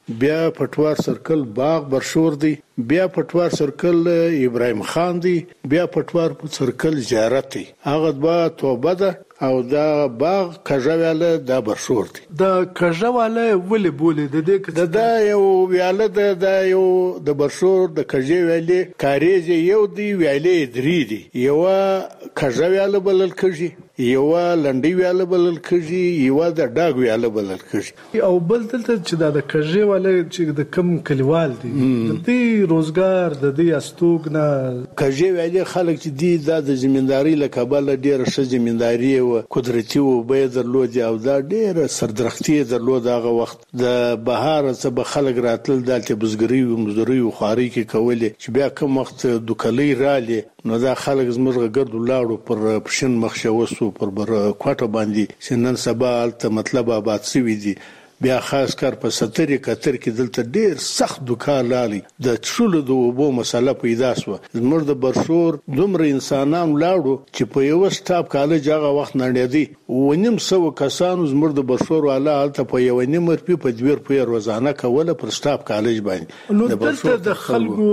بیا پټوار سرکل باغ برشور دی، بیا پټوار سرکل ابراهیم خان دی، بیا پټوار سرکل زیارت دی. هغه با توبه ده او دا باغ کژواله د برشور دی. د کژواله ولې بولې د دا یو ویاله د یو د برشور د کژوالې کاریز یو دی ویالې درې دی. یو کژواله بلل کږي، یو لنډي ویاله بلل کږي، یو د ډاګ ویاله بلل کږي. او بل دلته چې د کژواله چې د کم کلیوال دي د دې روزګار د دې استوګ نه کژوالې خلک چې دي د زمینداری لکبل ډیره ښه زمینداری او قدرتي او به درلود او دا ډیره سردرختي درلود. هغه وخت د بهار څخه خلک راتل دلته بزګری او مزدوري او خاري کې کولې چې بیا کوم وخت دوکلي رالي نو دا خلک زموږ ګرد لاړو پر پښین مخشوسو پر کوټه باندې چې نن سبا الته مطلب آباد سوي دي. بیا خاص کار په 70 71 کې دلته ډیر سخت دوکان لالي د ټولو د وبو مسله پیدا شو. زموږ د برشور دومره انسانان لاړو چې په یو سټاپ کالج هغه وخت نړیدي ونیم سو کسانو زموږ د برشور والا الته په یو نیم رپی په 2 روپیا روزانه کوله پر سټاپ کالج باندې. نو دلته د خلکو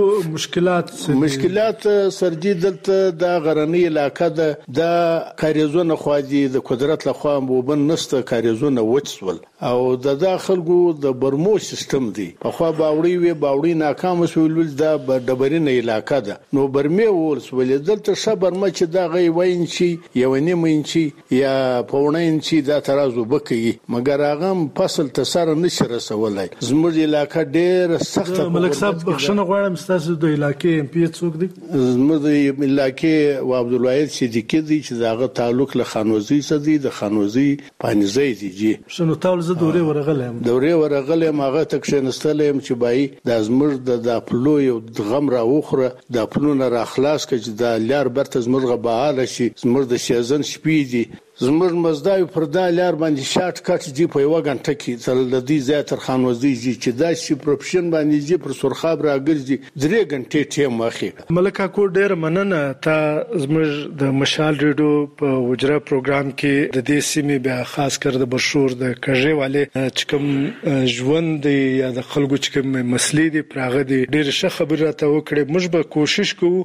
مشکلات سرجي دلته د غرنی علاقې د کاریزونه خو د قدرت لخوا وبن نسته کاریزونه وچسول او د خلکو د برمو سیستم دی. په خو باوړی ناکام شول د ډبرینه علاقې ده نو برمه ورسول دلته صبر مچ د غي وینچی یو نیم انچی یا پونه انچی دا ترازو بکی مګر هغه فصل تسر نشي رسولای. زموږ علاقې ډېر سخت. ملک صاحب بخښنه غواړم تاسو د علاقې MP څوک دی؟ زموږ د علاقې و عبدالواحد صدیقی دی چې داغه تعلق له خانوزی سره دی د خانوزی پانیزی دی. جی شنو تاول زه دورې ورغلم هغه تک شنستلم چې بای د ازمر د پلو یو غم را وخره د پلونه را خلاص کړي د لار برته زمرغه بهاله شي. زمر د شیزن شپې دي زمر مزدای پر دا لار باندې شاټ کټ دی په یو غنټه کې تل د دې زیاتر خانوزي چې دا شي پروفیشن باندې دی پر سرخاب راګرځي 3 غنټې ټیم واخی. ملکه کو ډیر مننه تا زمر د مشال ریډیو په وجره پروګرام کې د دې سیمې بیا خاص کر د برشور د کژواله چې کوم ژوند یا د خلکو چې کوم مسلې دي پراغه دي ډیر ښه خبره ته وکړي. موږ به کوشش کوو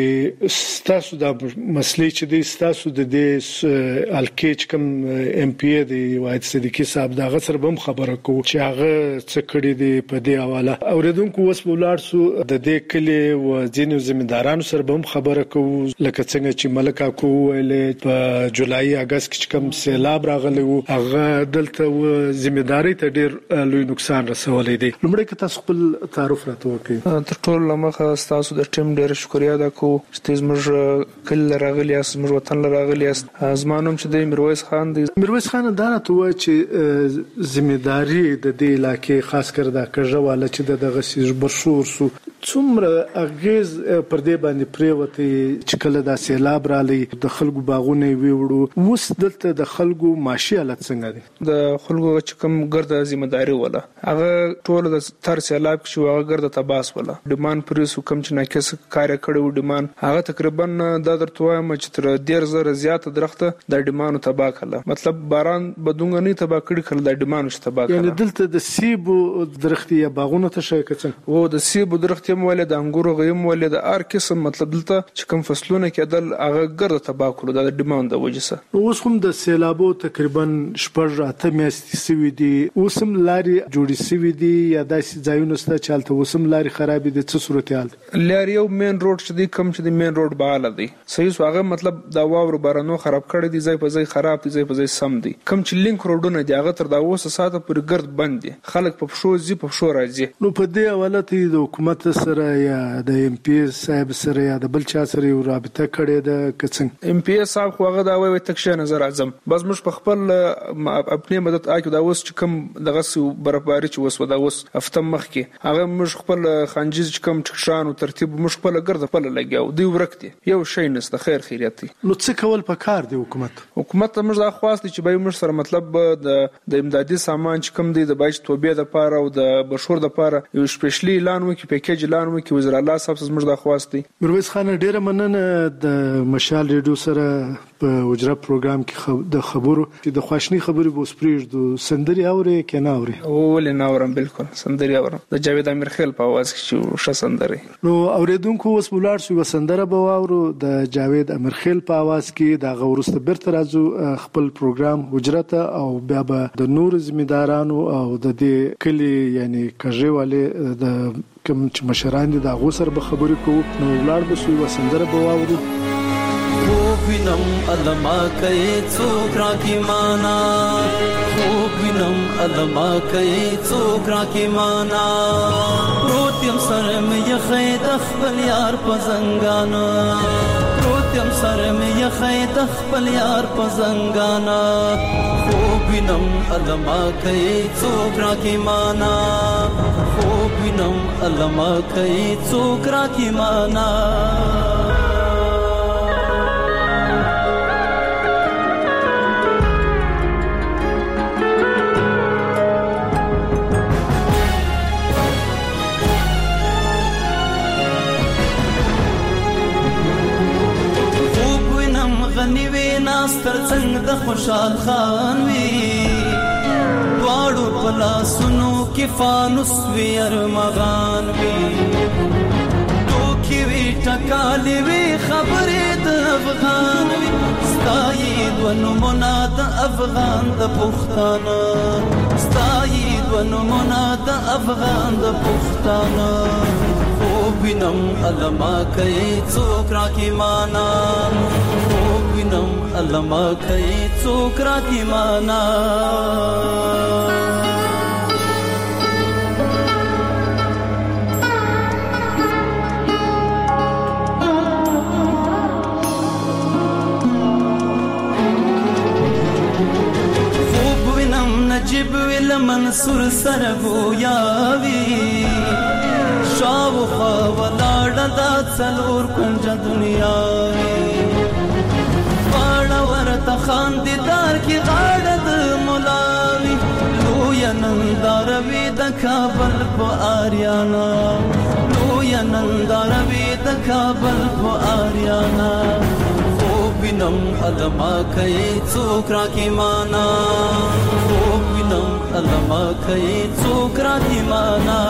چې تاسو د مسلې چې د تاسو د دې الکیچ کوم MP دی واحد صدیقی صاحب دا غسر بم خبره کو چې هغه څه کړی دی په دې حواله اوریدونکو وس ولار سو د دې کلی و ځینو ځمېدارانو سره بم خبره کو لکه څنګه چې ملکه کو ویلې په جولای اگست کې کوم سیلاب راغلی و هغه دلته و ځمېداري ته ډیر لوی نقصان رسولې دی. لمړی که تاسو خپل تعارف راته وکړئ. تر ټولو لمخه تاسو د ټیم ډیر شکریا ده کو چې زموږ کله راغلی است زموږ وطن راغلی است. زمانوم چې د میرویس خان دی. میرویس خان دا راته وایي چې ځمېداري د دې علاقې خاص کر د کژواله چې دغه سیج برشور سو څومره اغیز پر دې باندې پریوته چې کله د سیلاب رالی د خلکو باغونه ویوړو وس دلته د خلکو معاشي حالت څنګه دي؟ د خلکو چې کوم ګرد ذمہداري ولا هغه ټول د تر سیلاب چې هغه ګرد تباس ولا ډمان پریسو کم چې ناکس کار کړو ډمان هغه تقریبا د درته وایم چې تر 10000 زیات درخته د ډمانو تبا کړه. مطلب باران بدونګنی تبا کړي د ډمانو چې تبا کړه. یعنی دلته د سیبو درختي یا باغونه ته شي کڅن او د سیبو درختي ولې د انګورو غیم ولې د ار قسم مطلب دلته چې کوم فصلونه کېدل هغه ګرد تبا کړو د ډمان د وجه سره. اوس هم د سیلابو تقریبا 8 میاشتې سوي دي اوسم لاري جوړې سوي دي یا داسې ځایونه ست چالت اوسم لاري خراب دي څه صورتحال لاري یو مین روډ چې دی کم چې دی مین روډ بهاله دی صحیح هغه مطلب دا واور بارانو خراب کړی دی ځای په ځای خراب دي ځای په ځای سم دي کم چې لینک روډونه دی هغه تر دا اوسه ساته پر ګرد بند دي خلک په پښو زی په پښو راځي. نو په دې حواله ته د حکومت سره یا د MP صاحب سره یا د بل چا سره یو رابطه کړې ده کڅنګ؟ MP صاحب خو هغه دا وایي تکشه نظر اعظم بس موږ په خپل خپل مدد آکو دا اوس چې کوم دغه سو برابرۍ چې وسو دا اوس هفته مخ کې هغه موږ خپل خنجیز چې کوم ټکشان او ترتیب موږ خپل ګرد خپل لګیاو دی ورکتي یو شی نسته خیر خیریت. نو څه کول پکار دی حکومت موږ دا خواسته چې به موږ سره مطلب د امدادي سامان چې کوم دی د باج توبې د پاره او د بشور د پاره یو سپیشلی اعلان وکي پیکیج جلان مو کې وزیر الله صاحب زموږ د خواست دی. مرویس خان ډیره مننه د مشال ریډیو سره په وجره پروګرام کې د خبرو چې د خواشنی خبرې بوس پریږدو سندري اوري کنه اوري ول نه اورم بالکل سندري اورم د جاوید امیر خیل په आवाज کې شو سندري نو اوریدونکو وس بولار شو سندره به اورو د جاوید امیر خیل په आवाज کې د غورسته برته راځو خپل پروګرام وجرته او بیا به د نور ذمہدارانو او د دې کلی یعنی کژواله د کوم چې مشران دي د غوسر به خبرې کوو نو ولار به سوی وسندره به اورو خوبینم علما کوي څوک را کی معنا خوبینم علما کوي څوک را کی معنا پروتیم سره مې خید خپل یار په زنګانا پروتیم سره مې خید خپل یار په زنګانا خوبینم علما کوي څوک را کی معنا خوبینم علما کوي څوک را کی معنا ناستر څنګه د خوشحال خان وی واړو پلا سنو کې فانوس وی ارمغان وی توکي وی ټکالي وی خبرې د افغان وی ستاید ونو مناد افغان د پښتانه ستاید ونو مناد افغان د پښتانه خوبینم علما کوي څوک را کی معنا خوبینم علما کوي څوک را کی معنا خوبینم نجیب ویل منصور سرګو یاوی شاو خوا ولاړه دا څلور کنج دنیا واړه ورته خاندیدار کې غاړه د مولاوي لوی ننداروي د کابل په آریانا لوی ننداروي د کابل په آریانا خوبینم علما کوي څوک را کی معنا خوبینم علما کوي څوک را کی معنا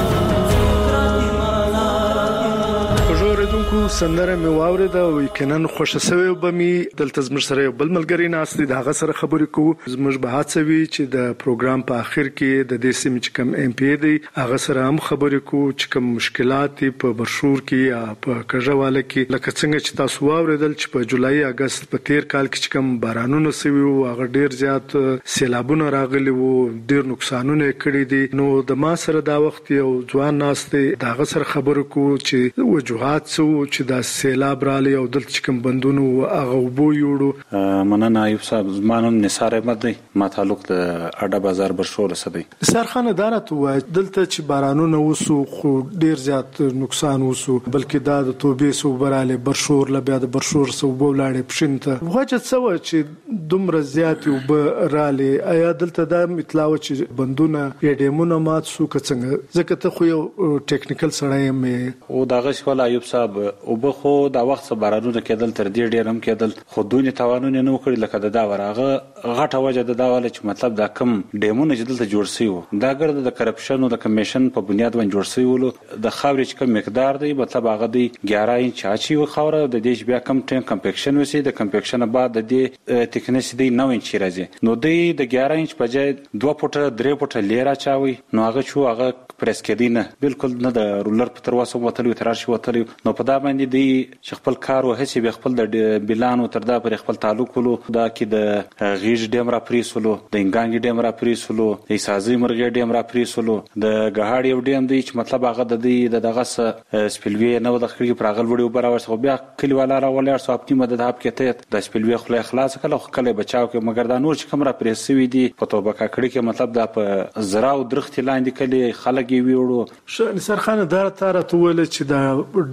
اوریدونکو سندره مې واورېده او یقیناً خوښه شوې به مې دلته زموږ سره یو بل ملګری ناست دی د هغه سره خبرې کوو زموږ به هڅه وي چې د پروګرام په آخر کې د دې سیمې چې کوم ایم پی دی هغه سره هم خبرې کوو چې کوم مشکلات دي په برشور کې یا په کژواله کې لکه څنګه چې تاسو واورېدل چې په جولای اگست په تیر کال کې چې کوم بارانونه سوي وو هغه ډیر زیات سیلابونه راغلي وو ډیر نقصانونه کړي دي نو د ما سره دا وخت یو ځوان ناست دی د هغه سره خبرې کوو چې وجوهات سو چې دا سیلاب رالی او دلته کوم بندونو هغه وبو یوړو مننه ایوب صاحب زمانم نثار احمد دی ما تعلق د اډه بازار برشور سدي سرخان ادارت و دلته چې بارانونه وسو خو ډیر زیات نقصان وسو بلکې دا د توبې سو براله برشور ل بیا د برشور سو بولاړې پښینته وجه څه چې دومره زیات وبراله آیا دلته د اطلاع چې بندونه یا ډیمونه مات سو کڅنګ ځکه ته خو یو ټیکنیکل سړی مې او دغه شول ایوب صاحب او به خو دا وخت بارانونه کېدل تر دې ډیر هم کېدل خو دوی توانونه نه وکړي لکه دا ورغه غټه وجه د داواله چې مطلب دا کم ډیمونه چې دلته جوړ شي وو دا ګرد د کرپشن او د کمیشن په بنیاد باندې جوړ شي ولو د خاورې چې کم مقدار دی مطلب هغه دی 11 انچ اچي و خوره د دې بیا کم ټیم کمپیکشن وسی د کمپیکشن بعد د دې تکنیس دی 9 انچ راځي نو دی د 11 انچ په ځای 2 فوټه 3 فوټه لیرا چاوي نو هغه شو هغه پریس کېدی نه بالکل نه د رولر په تر واسه وتلی تر شي وتلی نو په دا باندې دی چې خپل کار او هڅه به خپل د بلان او تر دا پر خپل تعلق ولو دا کې د غیج ډیم را پریسولو د انګانګي ډیم را پریسولو د سازي مرغې ډیم را پریسولو د غهاړ یو ډیم دی چې مطلب هغه د دې دغه سپلوي نو د خړي پراغل وړي برابر خو بیا کلیواله را ولر سو اپټیمه د هاب کېته د سپلوي خله اخلاص کله کله بچاو کې مګر دا نور چې کوم را پریسوي دي په توبه کړي کې مطلب دا په زرا او درخت لاندې کلی خلک ویوړو نثار خان دا تر ته ول چې د ډیمونو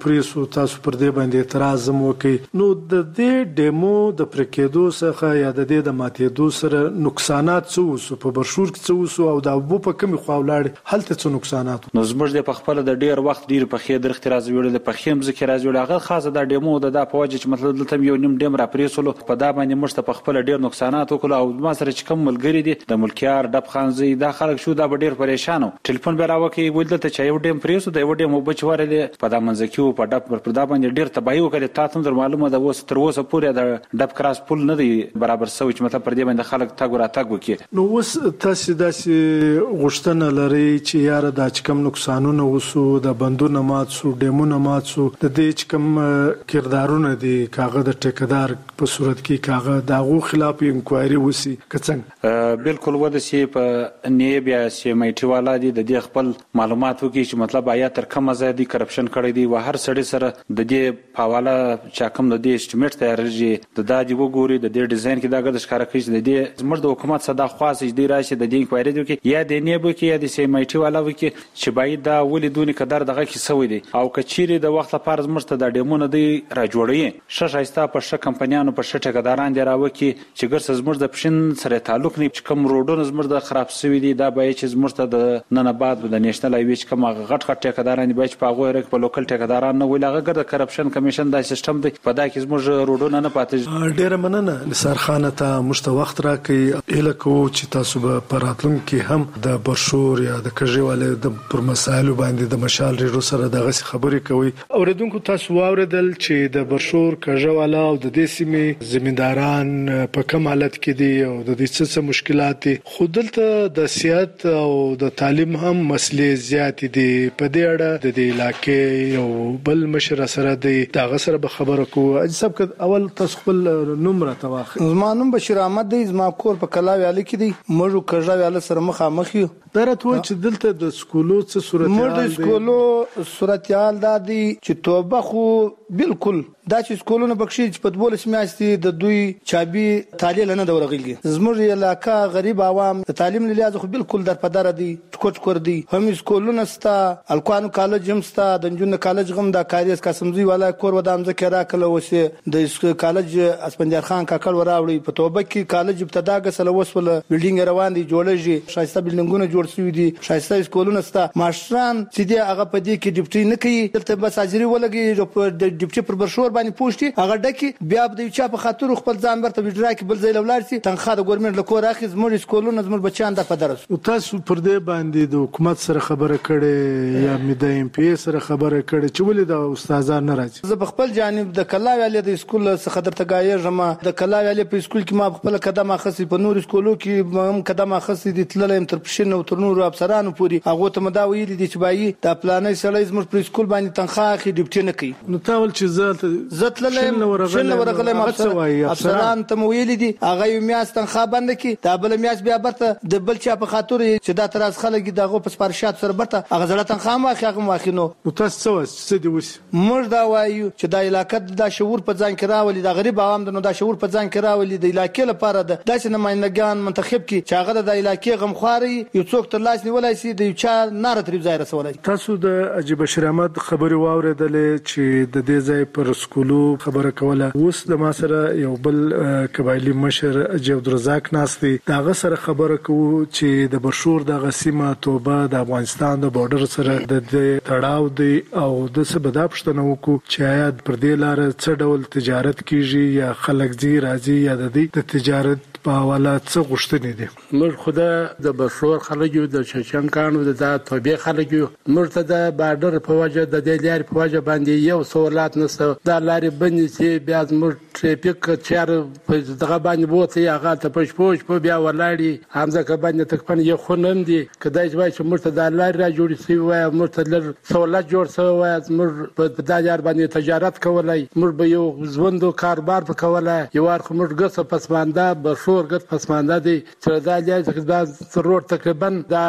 پریسو تاسو پر دې باندې اعتراض هم وکړي. نو د دې ډیمو د پرکېدو څخه یا د دې د ماتېدو سره نقصانات څه وسو په برشور کې څه وسو او د اوبو په کومې خوا ولاړې هلته څه نقصانات؟ نو زموږ د پخپل د ډیر وخت ډیر په خې درخت راځي وړل په خېم ذکر راځي وړل هغه خاصه د ډیمو د په وجه چې مطلب دلته یو نیم ډیم را پریسولو په دا باندې مشته پخپل ډیر نقصانات وکړو او ما سره چې کوم ملګری دي د ملکیار ډب خانزي دا خلک شو دا ډیر پریشانو ټلیفون به راوکي ولته چې یو ډیم پریسو د یو ډیم وبچوارې په دا منځکیو په ډب پر دا باندې ډیر تباہي وکړي. تاسو در معلومه ده اوس تر اوسه پورې د ډب کراس پول نه دی برابر سوي چې مطلب پر دې باندې خلک تاګ را تاګ وکړي. نو اوس تاسو داسې غوښتنه لري چې یاره دا چې کوم نقصانونه وسو د بندونو مات سو ډیمونو مات سو د دې چې کوم کردارونه دي کاغه د ټیکدار په صورت کې کاغه دغه خلاف انکوایري وسی کڅنګ بالکل ودا سي په نیب یا سي مېټي والا دي د دې خپل معلومات وکي چې مطلب آیا تر کومه ځای دي کرپشن کړی دی و هر سړی سره د دې حواله چا کوم د دې اسټیمیټ تیارېږي د دادی وګوري د دې ډیزاین کې دا غږ ښکارا کوي د دې زموږ د حکومت صدا خاص دی راشي د دې انکوایري دی کې یا د نیب کې یا د سي مېټي والا وکي چې باید دا ولیدونی قدر دغه کې سوي دي او کچيري د وخت لپاره زموږ د ډیمونو دی را جوړي شایسته په ش کمپنیانو په ش ټیکداران دی راوکي چې ګرځ زموږ د پښین سره تعلق نه چې کوم روډونه زموږ د خراب سوي دي دا به چې زموږ د نن بعد د نېشنل هایوي چې کوم غټ ټیکداران دی چې په غوړه په لوکل ټیکداران نه ویل هغه د کرپشن کمیشن دا سیستم دی په دا کې زموږ روډونه نه پاتې. ډیره مننه نثار خان ته مشت وخت راکې الکو چې تاسو به پراتلم کې هم د برشور یا د کژواله د پر مسایلو باندې د مشال ریډو سره دغه خبرې کوي. اوریدونکو تاسو واوریدل چې د برشور کژواله او د دې سیمې زمینداران په کوم حالت کې دي او د دې څه مشکلات دي. خو دلته د صحت او د تعلیم هم مسلې زیات دي. په دې اړه د دې علاقې یو بل مشر سره دی دغه سره به خبره کوو. حساب ک اول تاسو خپل نوم را تواخ. زما نوم بشیر احمد دی. زما کور په کلاوی علي کې دی. مړو کژواله سره مخامخ یو. درته و چې دلته د سکولو څه صورتحال دی؟ د سکولو صورتحال دا دی چې توبه خو بالکل دا چې سکولونه بخښي چې په 12 میاشتې د دوی چابي تعلیل نه دورغلي. زموږ علاقہ غریب عوام د تعلیم لحاظ خو بالکل در پدار دي ټکوټ کور دي. هم سکولونه ستا الکوان کالج هم ستا د جون کالج غم د کاریس قاسمزوی والا کور ودام ذکر راکله وسه د کالج اسپندیار خان کاکل وراوړي په توبه کې کالج ابتدا غسل وسول بلډینګ روان دي جوړیږي شایسته بلډینګونه جوړ شوی دي شایسته سکولونه ستا ماشران چې دی هغه په دې کې ډیپټي نه کوي دلته بس اجري ولګي د ډیپټي پر برشور باندې پوښتي هغه ډکی بیا د چا په خاطر خپل ځان برته وډرا کې بل ځای لولار سي تنخواه د ګورنمنت له کور اخی زموږ سکولونه زموږ بچیان د پدرس. تاسو پر دې باندې د حکومت سره خبره کړي یا د ام پی سره خبره کړي چې ولې د استادان نه راځي؟ زه په خپل جانب د کلاوی علي د سکول څخه درته غاړم د کلاوی علي په سکول کې ما خپل قدم اخسي په نور سکولو کې هم قدم اخسي د تللم تر پښین او تر نور افسرانو پوری هغه ته مدا ویل دي چې بای د پلانې سړی زموږ پر سکول باندې تنخواه اخی ډیپټي نه کوي. نو تاول چې زتللم شنه ورغلم افسران ته ویل دي هغه یو میاس تنخواه بند کی دا بل میاس بیا برته د بل چا په خاطر چې دا تراس خلک دغه په سپارښت سره برته هغه زړه تنخواه واخینو. نو تاسو څه دی وس موږ دا وایو چې د علاقې د شعور په ځان کې راولي د غریب عوام د نو د شعور په ځان کې راولي د علاقې لپاره د داسې نمائندګان منتخب کی چې هغه د علاقې غمخواري یو څوک تر لاس نیولای شي د یو چا نار تر ځای رسولای. تاسو د عجیب بشیر احمد خبري واوریدلې چې د دې ځای پر سکولو خبره کوله. اوس د ما سره یو بل قبایلی مشر جواد رزاق ناستي داغه سره خبره کوو چې د برشور د غسیمه توبه د افغانستان د بورډر سره د تړاو دی او د څه بداپښتنه وکړو چې آیا پر دې لار څه ډول تجارت کیږي یا خلک زی راځي یا د دې د تجارت په حواله څه غوښتنې دي؟ موږ خدا د برشور خلک یو د چچنکانو د توبې خلک یو موږ ته د بارډر په وجه د دې لارې په وجه باندې یو سوالات نشته دا لارې باندې چې بیا موږ ټریفیک چار په دغه باندې بوته هغه ته پښپوش په بیا ولاړی همزه باندې تکپن یو خونم دي کدای چې موږ ته د لارې را جوړ شي وای موږ ته لر سوالات جوړ شوی وای موږ په دغه باندې تجارت کولای موږ به یو ژوندو کاروبار وکولای یو ور خمر ګس پسمانده برشور ګس پسمانده دي چې دا لږ د روډ تقریبا د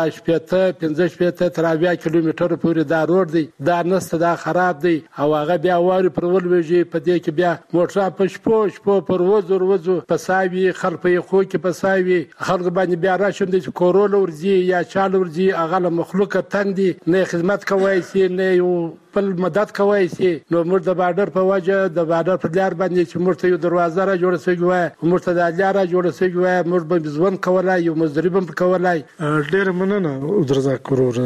15 تر 20 کیلومتر پورې دا روډ دی دا نسته دا خراب دی او هغه بیا واري پرول ویږي په دې کې بیا موټر پښپوش په پروازو پساوي خلک په خو کې پساوي خلک باندې بیا راشم دي کورول ورځي یا چال ورځي هغه مخلوقه تندي نه خدمت کوي سي نه یو خپل مدد کوي سي نو موږ د بارډر په وجه د بارډر په لار باندې چې موږ ته یو دروازه را جوړه شوې وای موږ ته د لار را جوړه شوې وای موږ به ځوان کولای یو مزدوري هم کولای. ډېر مننه عبدالرزاق ورور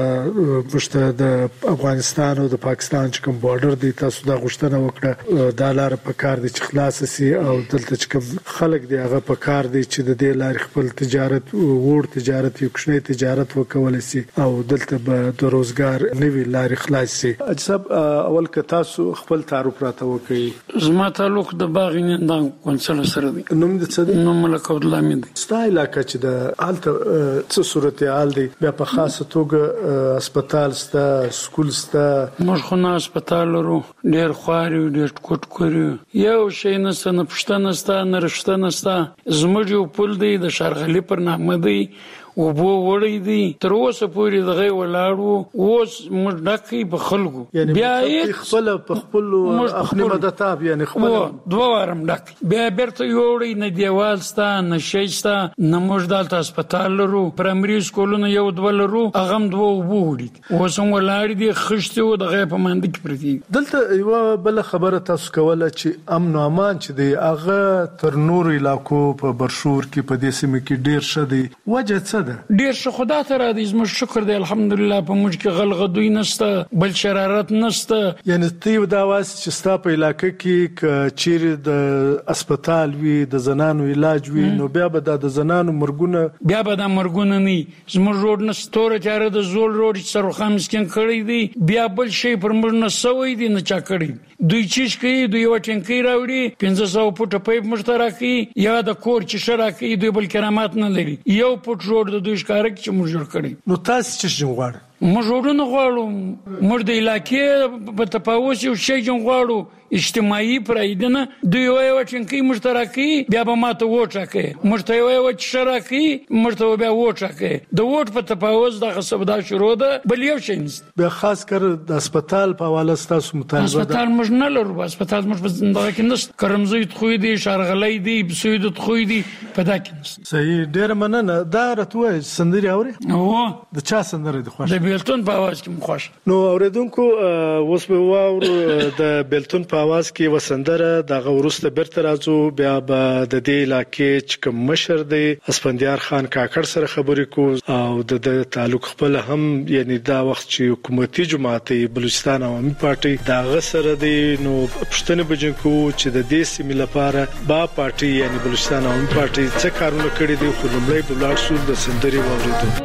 ته مشته د افغانستان او د پاکستان چې کوم بارډر دی تاسو دا غوښتنه وکړه د لار په کار دي چې خلاص سي او دلته چې کوم خلک دی هغه په کار دي چې د دې لار خپل تجارت وړ تجارت یو کوچنی تجارت وکول سي او دلته به د روزګار نوي لارې خلاص سي. اجسب اول که تاسو خپل تعارف راته وکړئ. زما تعلق د باغینندان کونسل سره دی. نوم د څه دی؟ نوم ملک عبدالله دی. ستا علاقه چې د حالت څه صورتحال دی بیا په خاصه توګه هسپتال ستا سکول ستا؟ موږ خو نه هسپتال لرو ډېر خواري ډېر کوټ کوري یو شی نسته نه پښتنه ستا نه رښتنه ستا زموږ یو پل دی د شارغلي پر نامه دی وبو وړي دي تر اوسه پورې دغه ولاړو اوس موږ ډکې په خلکو بیا خپل په خپل خپل مدتاب یعنی خپل دوه وارم ډک بیا بیرته یوړي نه دیوال ستا نه شیستا نه موږ دلته هسپتال لرو پرایمري سکولونه یو دوه لرو هغه دوه وبو وړي اوس هم ولاړ دي خشته و دغه په مند کې پرتی. دلته یو بل خبره تاسو کوله چې امن او امان چې دی هغه تر نور علاقو په برشور کې په دې سیمه کې ډیر شه دی وجه څه ډیر څه خدا ته را دي زموږ شکر دی الحمدلله په موږ کې غلغدوی نشته بل شرارت نشته. یعنی تی دا واس چې ستا په علاقې کې چیرې د هسپتال وي د زنانو علاج وي نو بیا به د زنانو مرګونه بیا به د مرګونه نه زموږ روډ نستوره چاره د زول روډ سرخام مسکین کړی دی بیا بل شي پر موږ نه سوي دي نه چا کړی دوی چیش کوي دوی وټنکی راوړي 500 فوټه پایپ مشترکي یا د کور چې شراکي دوی بل کرامات نه لري یو فوټ روډ د دوی ښکارک چې موږ جوړ کړی. نو تاسو چې غواړئ موږ وړو غواړو موږ د علاقې په تفاوت یو شی غواړو اجتماعي پرایدنه دوی یو وټنکی مشترکي بیا به ماته وټاکي موږ ته یو وټ شراکي موږ ته بیا وټاکي د وټ په تفاوت د غصبدا شروع ده بل یو شی نشته. بیا خاص کر د هسپتال په حواله تاسو مطالبه هسپتال موږ نه لرو هسپتال موږ په زندګۍ کې نشته کرمزوی خو دي شارغلې دي بسوید خو دي په دا کې نشته. صحیح ډیر مننه دا راتوي سندري اوري او د چا سندري د خوښ د بیلتون په आवाज کې مخوش نو اوریدونکو اوس به واورو د بیلتون په आवाज کې وسندره د غورسته برته راځو بیا به د دې علاقې چې کوم مشر دی اسفندیار خان کاکړ سره خبرې کو او د تعلق خپل هم یعنی دا وخت چې حکومتي جماعت بلوچستان عوامي پارټي دا غسر دی نو پښتنه بجن کو چې د دې سیمې لپاره با پارټي یعنی بلوچستان عوامي پارټي څه کارونه کړی دي خو لمړی بلار سول د سندري واوریدو.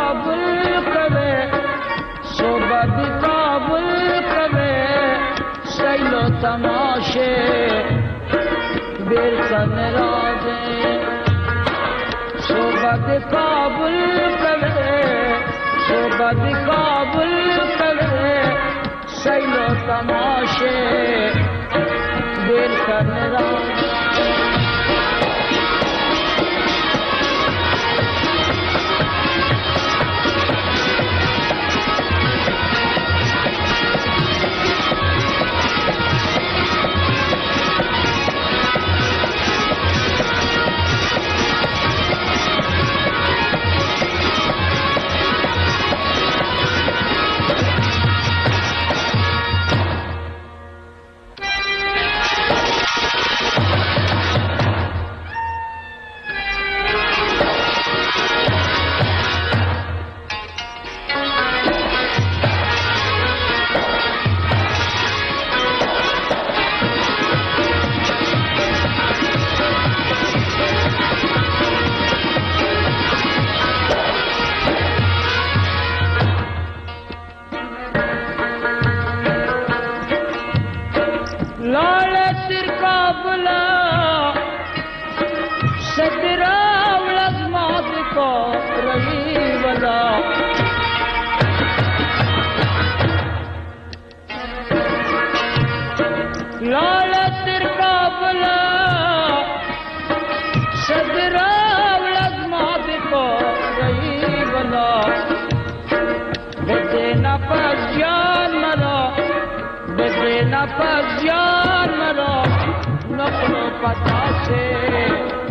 तमाशे बेरसन राजे शोभत काबुल करे शोभत काबुल करे सैलो तमाशे बेरसन राजे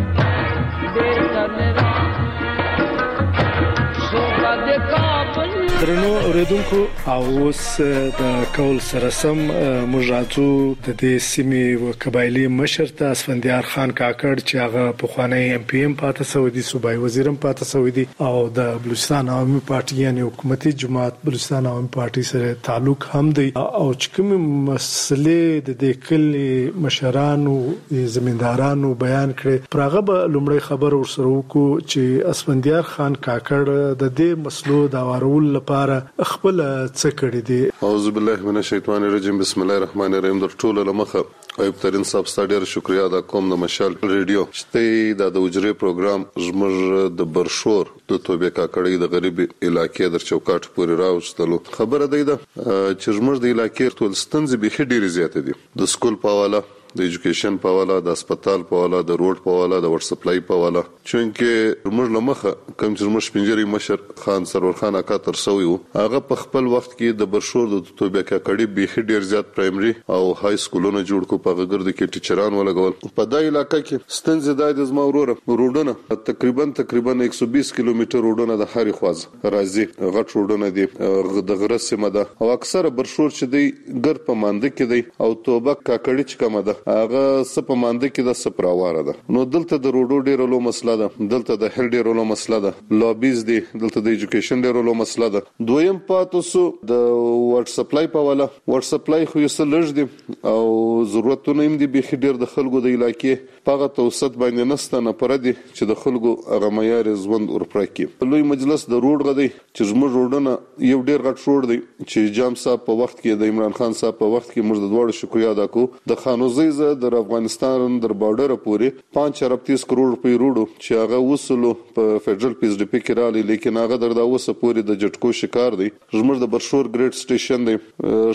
Kaabul درنو اوریدونکو او اوس د کول سره سم مجازو د دې سیمې و قبایلی مشر ته اسفندیار خان کاکړ چې هغه په خوانی ایم پی ایم پاتې سعودي صوبای وزیرم پاتې سعودي او د بلوچستان عوامي پارټي یعنی حکومتي جماعت بلوچستان عوامي پارټي سره تعلق هم دی او چې کوم مسلې د دې کلی مشرانو زمیندارانو بیان کړي پرغه به لومړی خبر ورسره وکړو چې اسفندیار خان کاکړ د دې مسلو د وارول لپاره خپل څه کړی دی. اعوذ بالله من الشیطان الرجیم بسم الله الرحمن الرحیم. در ټول لمخه ایوب ترین صاحب ستاسو شکریا ادا کوم د مشال ریډیو چې د وجري پروګرام زموږ د برشور د توبه کاکړی د غریب علاقې در چوکاټ پورې راوستلو خبره دی چې زموږ د علاقې ټول ستنځ به ډېری زیات دي د سکول په حواله د ایجوکیشن په حواله د هسپتال په حواله د روډ په حواله د وټ سپلای په حواله چې موږ لمخه کوم چې موږ پنځري مشر خان سرور خان اکا تر سوی هغه په خپل وخت کې د برشور د توبه کاکړی به ډیر زیات پرایمري او های سکولونه جوړ کو په غرد کې ټیچران ولګول په دای علاقې کې ستنځ د زما ورور روډونه تقریبا 120 کیلومتر روډونه د هاري خواز راځي غټ روډونه دي د غره سیمه ده او اکثره برشور چې دی ګر په مانده کې دی او توبه کاکړی چې کومه ده هغه سپ مانده کې د سپراواره ده نو دلته د روډو ډیرو لو مسله ده دلته د هل ډیرو لو مسله ده لابیز دي دلته د ایجوکیشن ډیرو لو مسله ده دویم پاتوسو د وټ سپلای په والا وټ سپلای خو یې لږ دي او ضرورتونه هم دي به ډیر د خلکو د علاقې پاغه توسط باندې نسته نه پر دي چې د خلکو هغه معیار ژوند ورپرکی لوی مجلس د روډ غدي چې زموږ روډونه یو ډیر غټ روډ دی چې جام صاحب په وخت کې د عمران خان صاحب په وخت کې موږ د دوړو شکریا ادا کوو د خانوزي در افغانستان در بارډر پورې 5.38 کروڑ روپۍ روډو چې هغه وصلو په فدرل پیس ډی پی کې رالی لیکن هغه در دا وسه پورې د جټکو شکار دی زموږ د برشور ګریډ سټیشن دی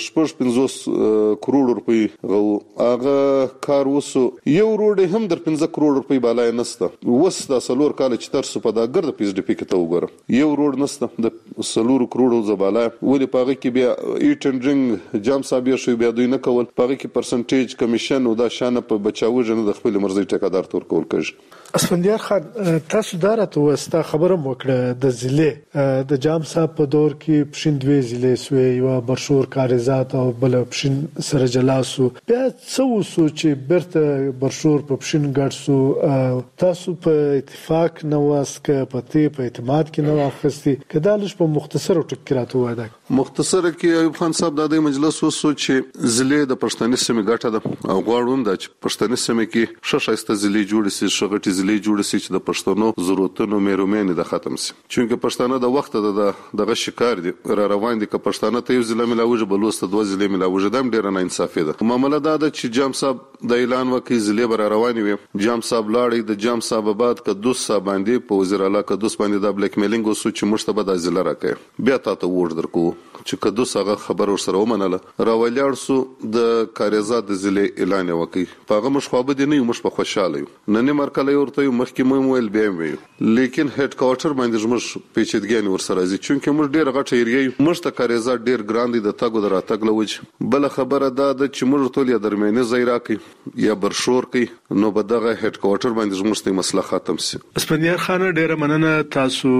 50 کروڑ روپۍ هغه کار وسو یو روډ هم در 15 کروڑ روپۍ بالای نسته وس د سلور کال چې تر سو په دا ګرد پیس ډی پی کې ته وګوره یو روډ نسته د سلور کروڑ زباله ولې پاغه کې بیا ایټ اند ډرینګ جام صاحب شو بیا دوی نه کول پاغه کې پرسنټیج کمیشن او دا شانه په بچاو جن د خپل مرزي ټیکادار تور کول کړي. اسفندیار خان تاسو دارته وستا خبره وکړه د ضلع د جام صاحب په دور کې پښیندوي ضلع سوی یو برشور کاریزات او بل پښین سره جلاسو بیا څو سو چې برته برشور په پښین ګډسو تاسو په اتفاق نو واسکه په اعتماد کې نو اخستي کدالش په مختصر ټکراته واده مختصر کې ایوب خان صاحب د مجلس وسو چې ضلع د پښتني سیمه ګټه ده او غواړم د پښتني سیمه کې ششایسته ضلع جوړ سي شغټي ضلع جوړ سي چې د پښتنو ضرورتونو مېرومېنه د ختم سي چونکه پښتانه د وخت دغه شکار دي را روان دي ک پښتانه ته یو ضلع ملاوجه بلوست دوه ضلع ملاوجه دم ډیر نه انصافي ده معاملې دا ده چې جام صاحب د اعلان وکي ضلع بر روان وي جام صاحب لاړی د جام صاحب آباد ک دوس صاحب باندې په وزیر اعلی ک دوس باندې د بلیک میلینګ وسو چې مشتبه د ضلع راکې بیا تاسو ورډ درکو چې ک دوس هغه خبر ورسره ومنله راولیار سو د کاریزات د ضلع اعلان وکي پاغه مشخوابه دي نه مش په خوشاله نه نه مرکله ورته مخکې مو ویل بیا وی لیکن هډ کوارټر باندې زموږ پیچیدګي ورسره راځي چونکه موږ ډیر غټ ایریا موږ ته کاریزات ډیر ګراند دي د تاګو دراتګ لوج بل خبره دا د چې موږ ټول یا درمنه زیرا کوي یا برشور کوي نو په دغه هډ کوارټر باندې زموږ ته مسله ختم سي. اسفندیار خان ډیر مننه تاسو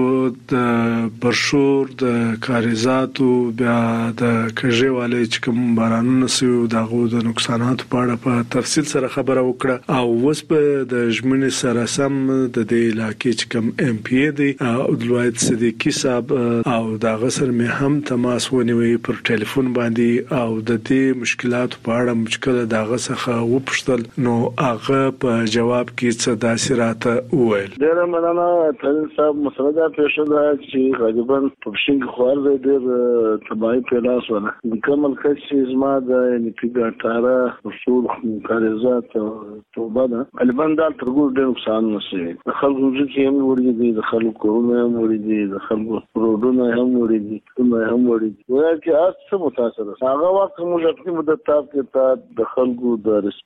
د برشور د کاریزاتو بیا د کژوالي چې کوم بارانونه سو دغه د نقصانات په اړه په تفصیل سره خبره وکړه او وس په د ژمنې سره سم د دې علاقې چې کوم ام پی دی او دلوایت صدیقی صاحب او دا غسر مې هم تماس ونیوي پر ټلیفون باندې او د دې مشکلات په اړه مشکله دا غسخه وپښتل نو هغه په جواب کې څه داسراته وویل. ډیر مننه تل صاحب مسله دا پېښه ده چې غالبا په شینګ خوار دی ډیر تبعی پیدا شوه کومل کښ زما د نپیګاټاره اصول کاریزات توبه ده غالبا دا ترګور ډیر نقصان نشي د خلکو ځکه هم وړي دي د خلکو کورونه هم وړي دي د خلکو روډونه هم وړي دي ټول هم وړي دي وایي چې اڅه متاثر هغه وخت موږ په مدت کې د خلکو د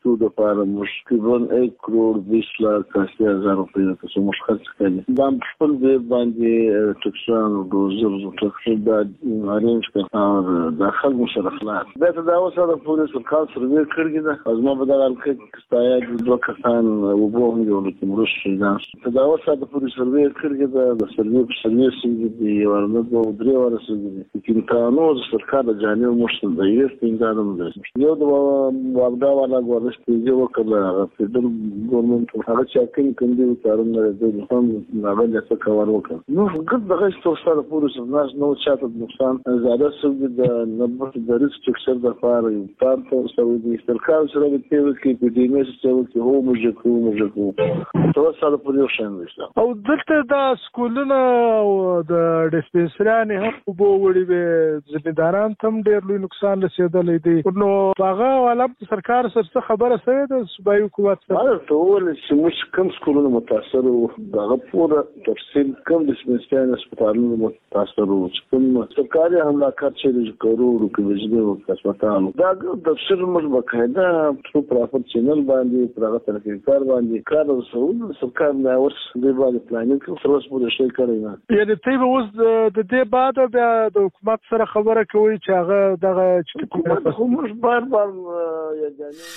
پښتو د لپاره موږ تقریبا 1 کروڑ 20 लाख 80,000 روپۍ ته موږ خرڅ کړي دا خپل دی باندې ټکسان دوزر ټکسان د ارینج کړه د خلکو سره خلاص دا د اوسه د پولیس کال سروې کړی دا ازما په دغه کې ستایا د دوه کسان وبوم یو د مرش دا د اوسه د پولیس سروې کړی دا د سروې په سروې سي دی ورنه د درې ورسېږي چې قانون سرکار د جانب مشتل دی استنجادم دی یو د واغدا والا ګورستي یو کله فدرال ګورنمنت هغه چې کوم کارونه د هم ناول څه کار وکړ نو ګد دغه څه د پولیس نو چاته نقصان زیاده سوي د نبض د ریسک چکسر د لپاره یو تاسو سوي د سرکار سره د تیو کې په دې مې څه چې هو موږ تاسو په یو شان نشته او دلته د سکولونو او د ډیسپنسرانه هم په وړي به ځمیداران تم ډېر لوی نقصان رسیدلې دي نو هغه والا سرکار سره خبره سوي د صوبایي حکومت سره ټول چې موږ کوم سکولونو متاثر او دغه پوره تفصیل کوم ډیسپنسرانه هسپتالونو متاثر او کوم سرکاري حملات چې کروڑو کې وجدي او هسپتال دا د تفسیر موږ بقاعده په پراپر چینل باندې پراغه ترکیکار باندې کار وسول سرکار نه ورس دی باندې پلانینګ کوي سروس پوره شي کوي نه یعنی ته به اوس د دې بعد بیا د حکومت سره خبره کوي چې هغه دغه حکومت هم بار یعنی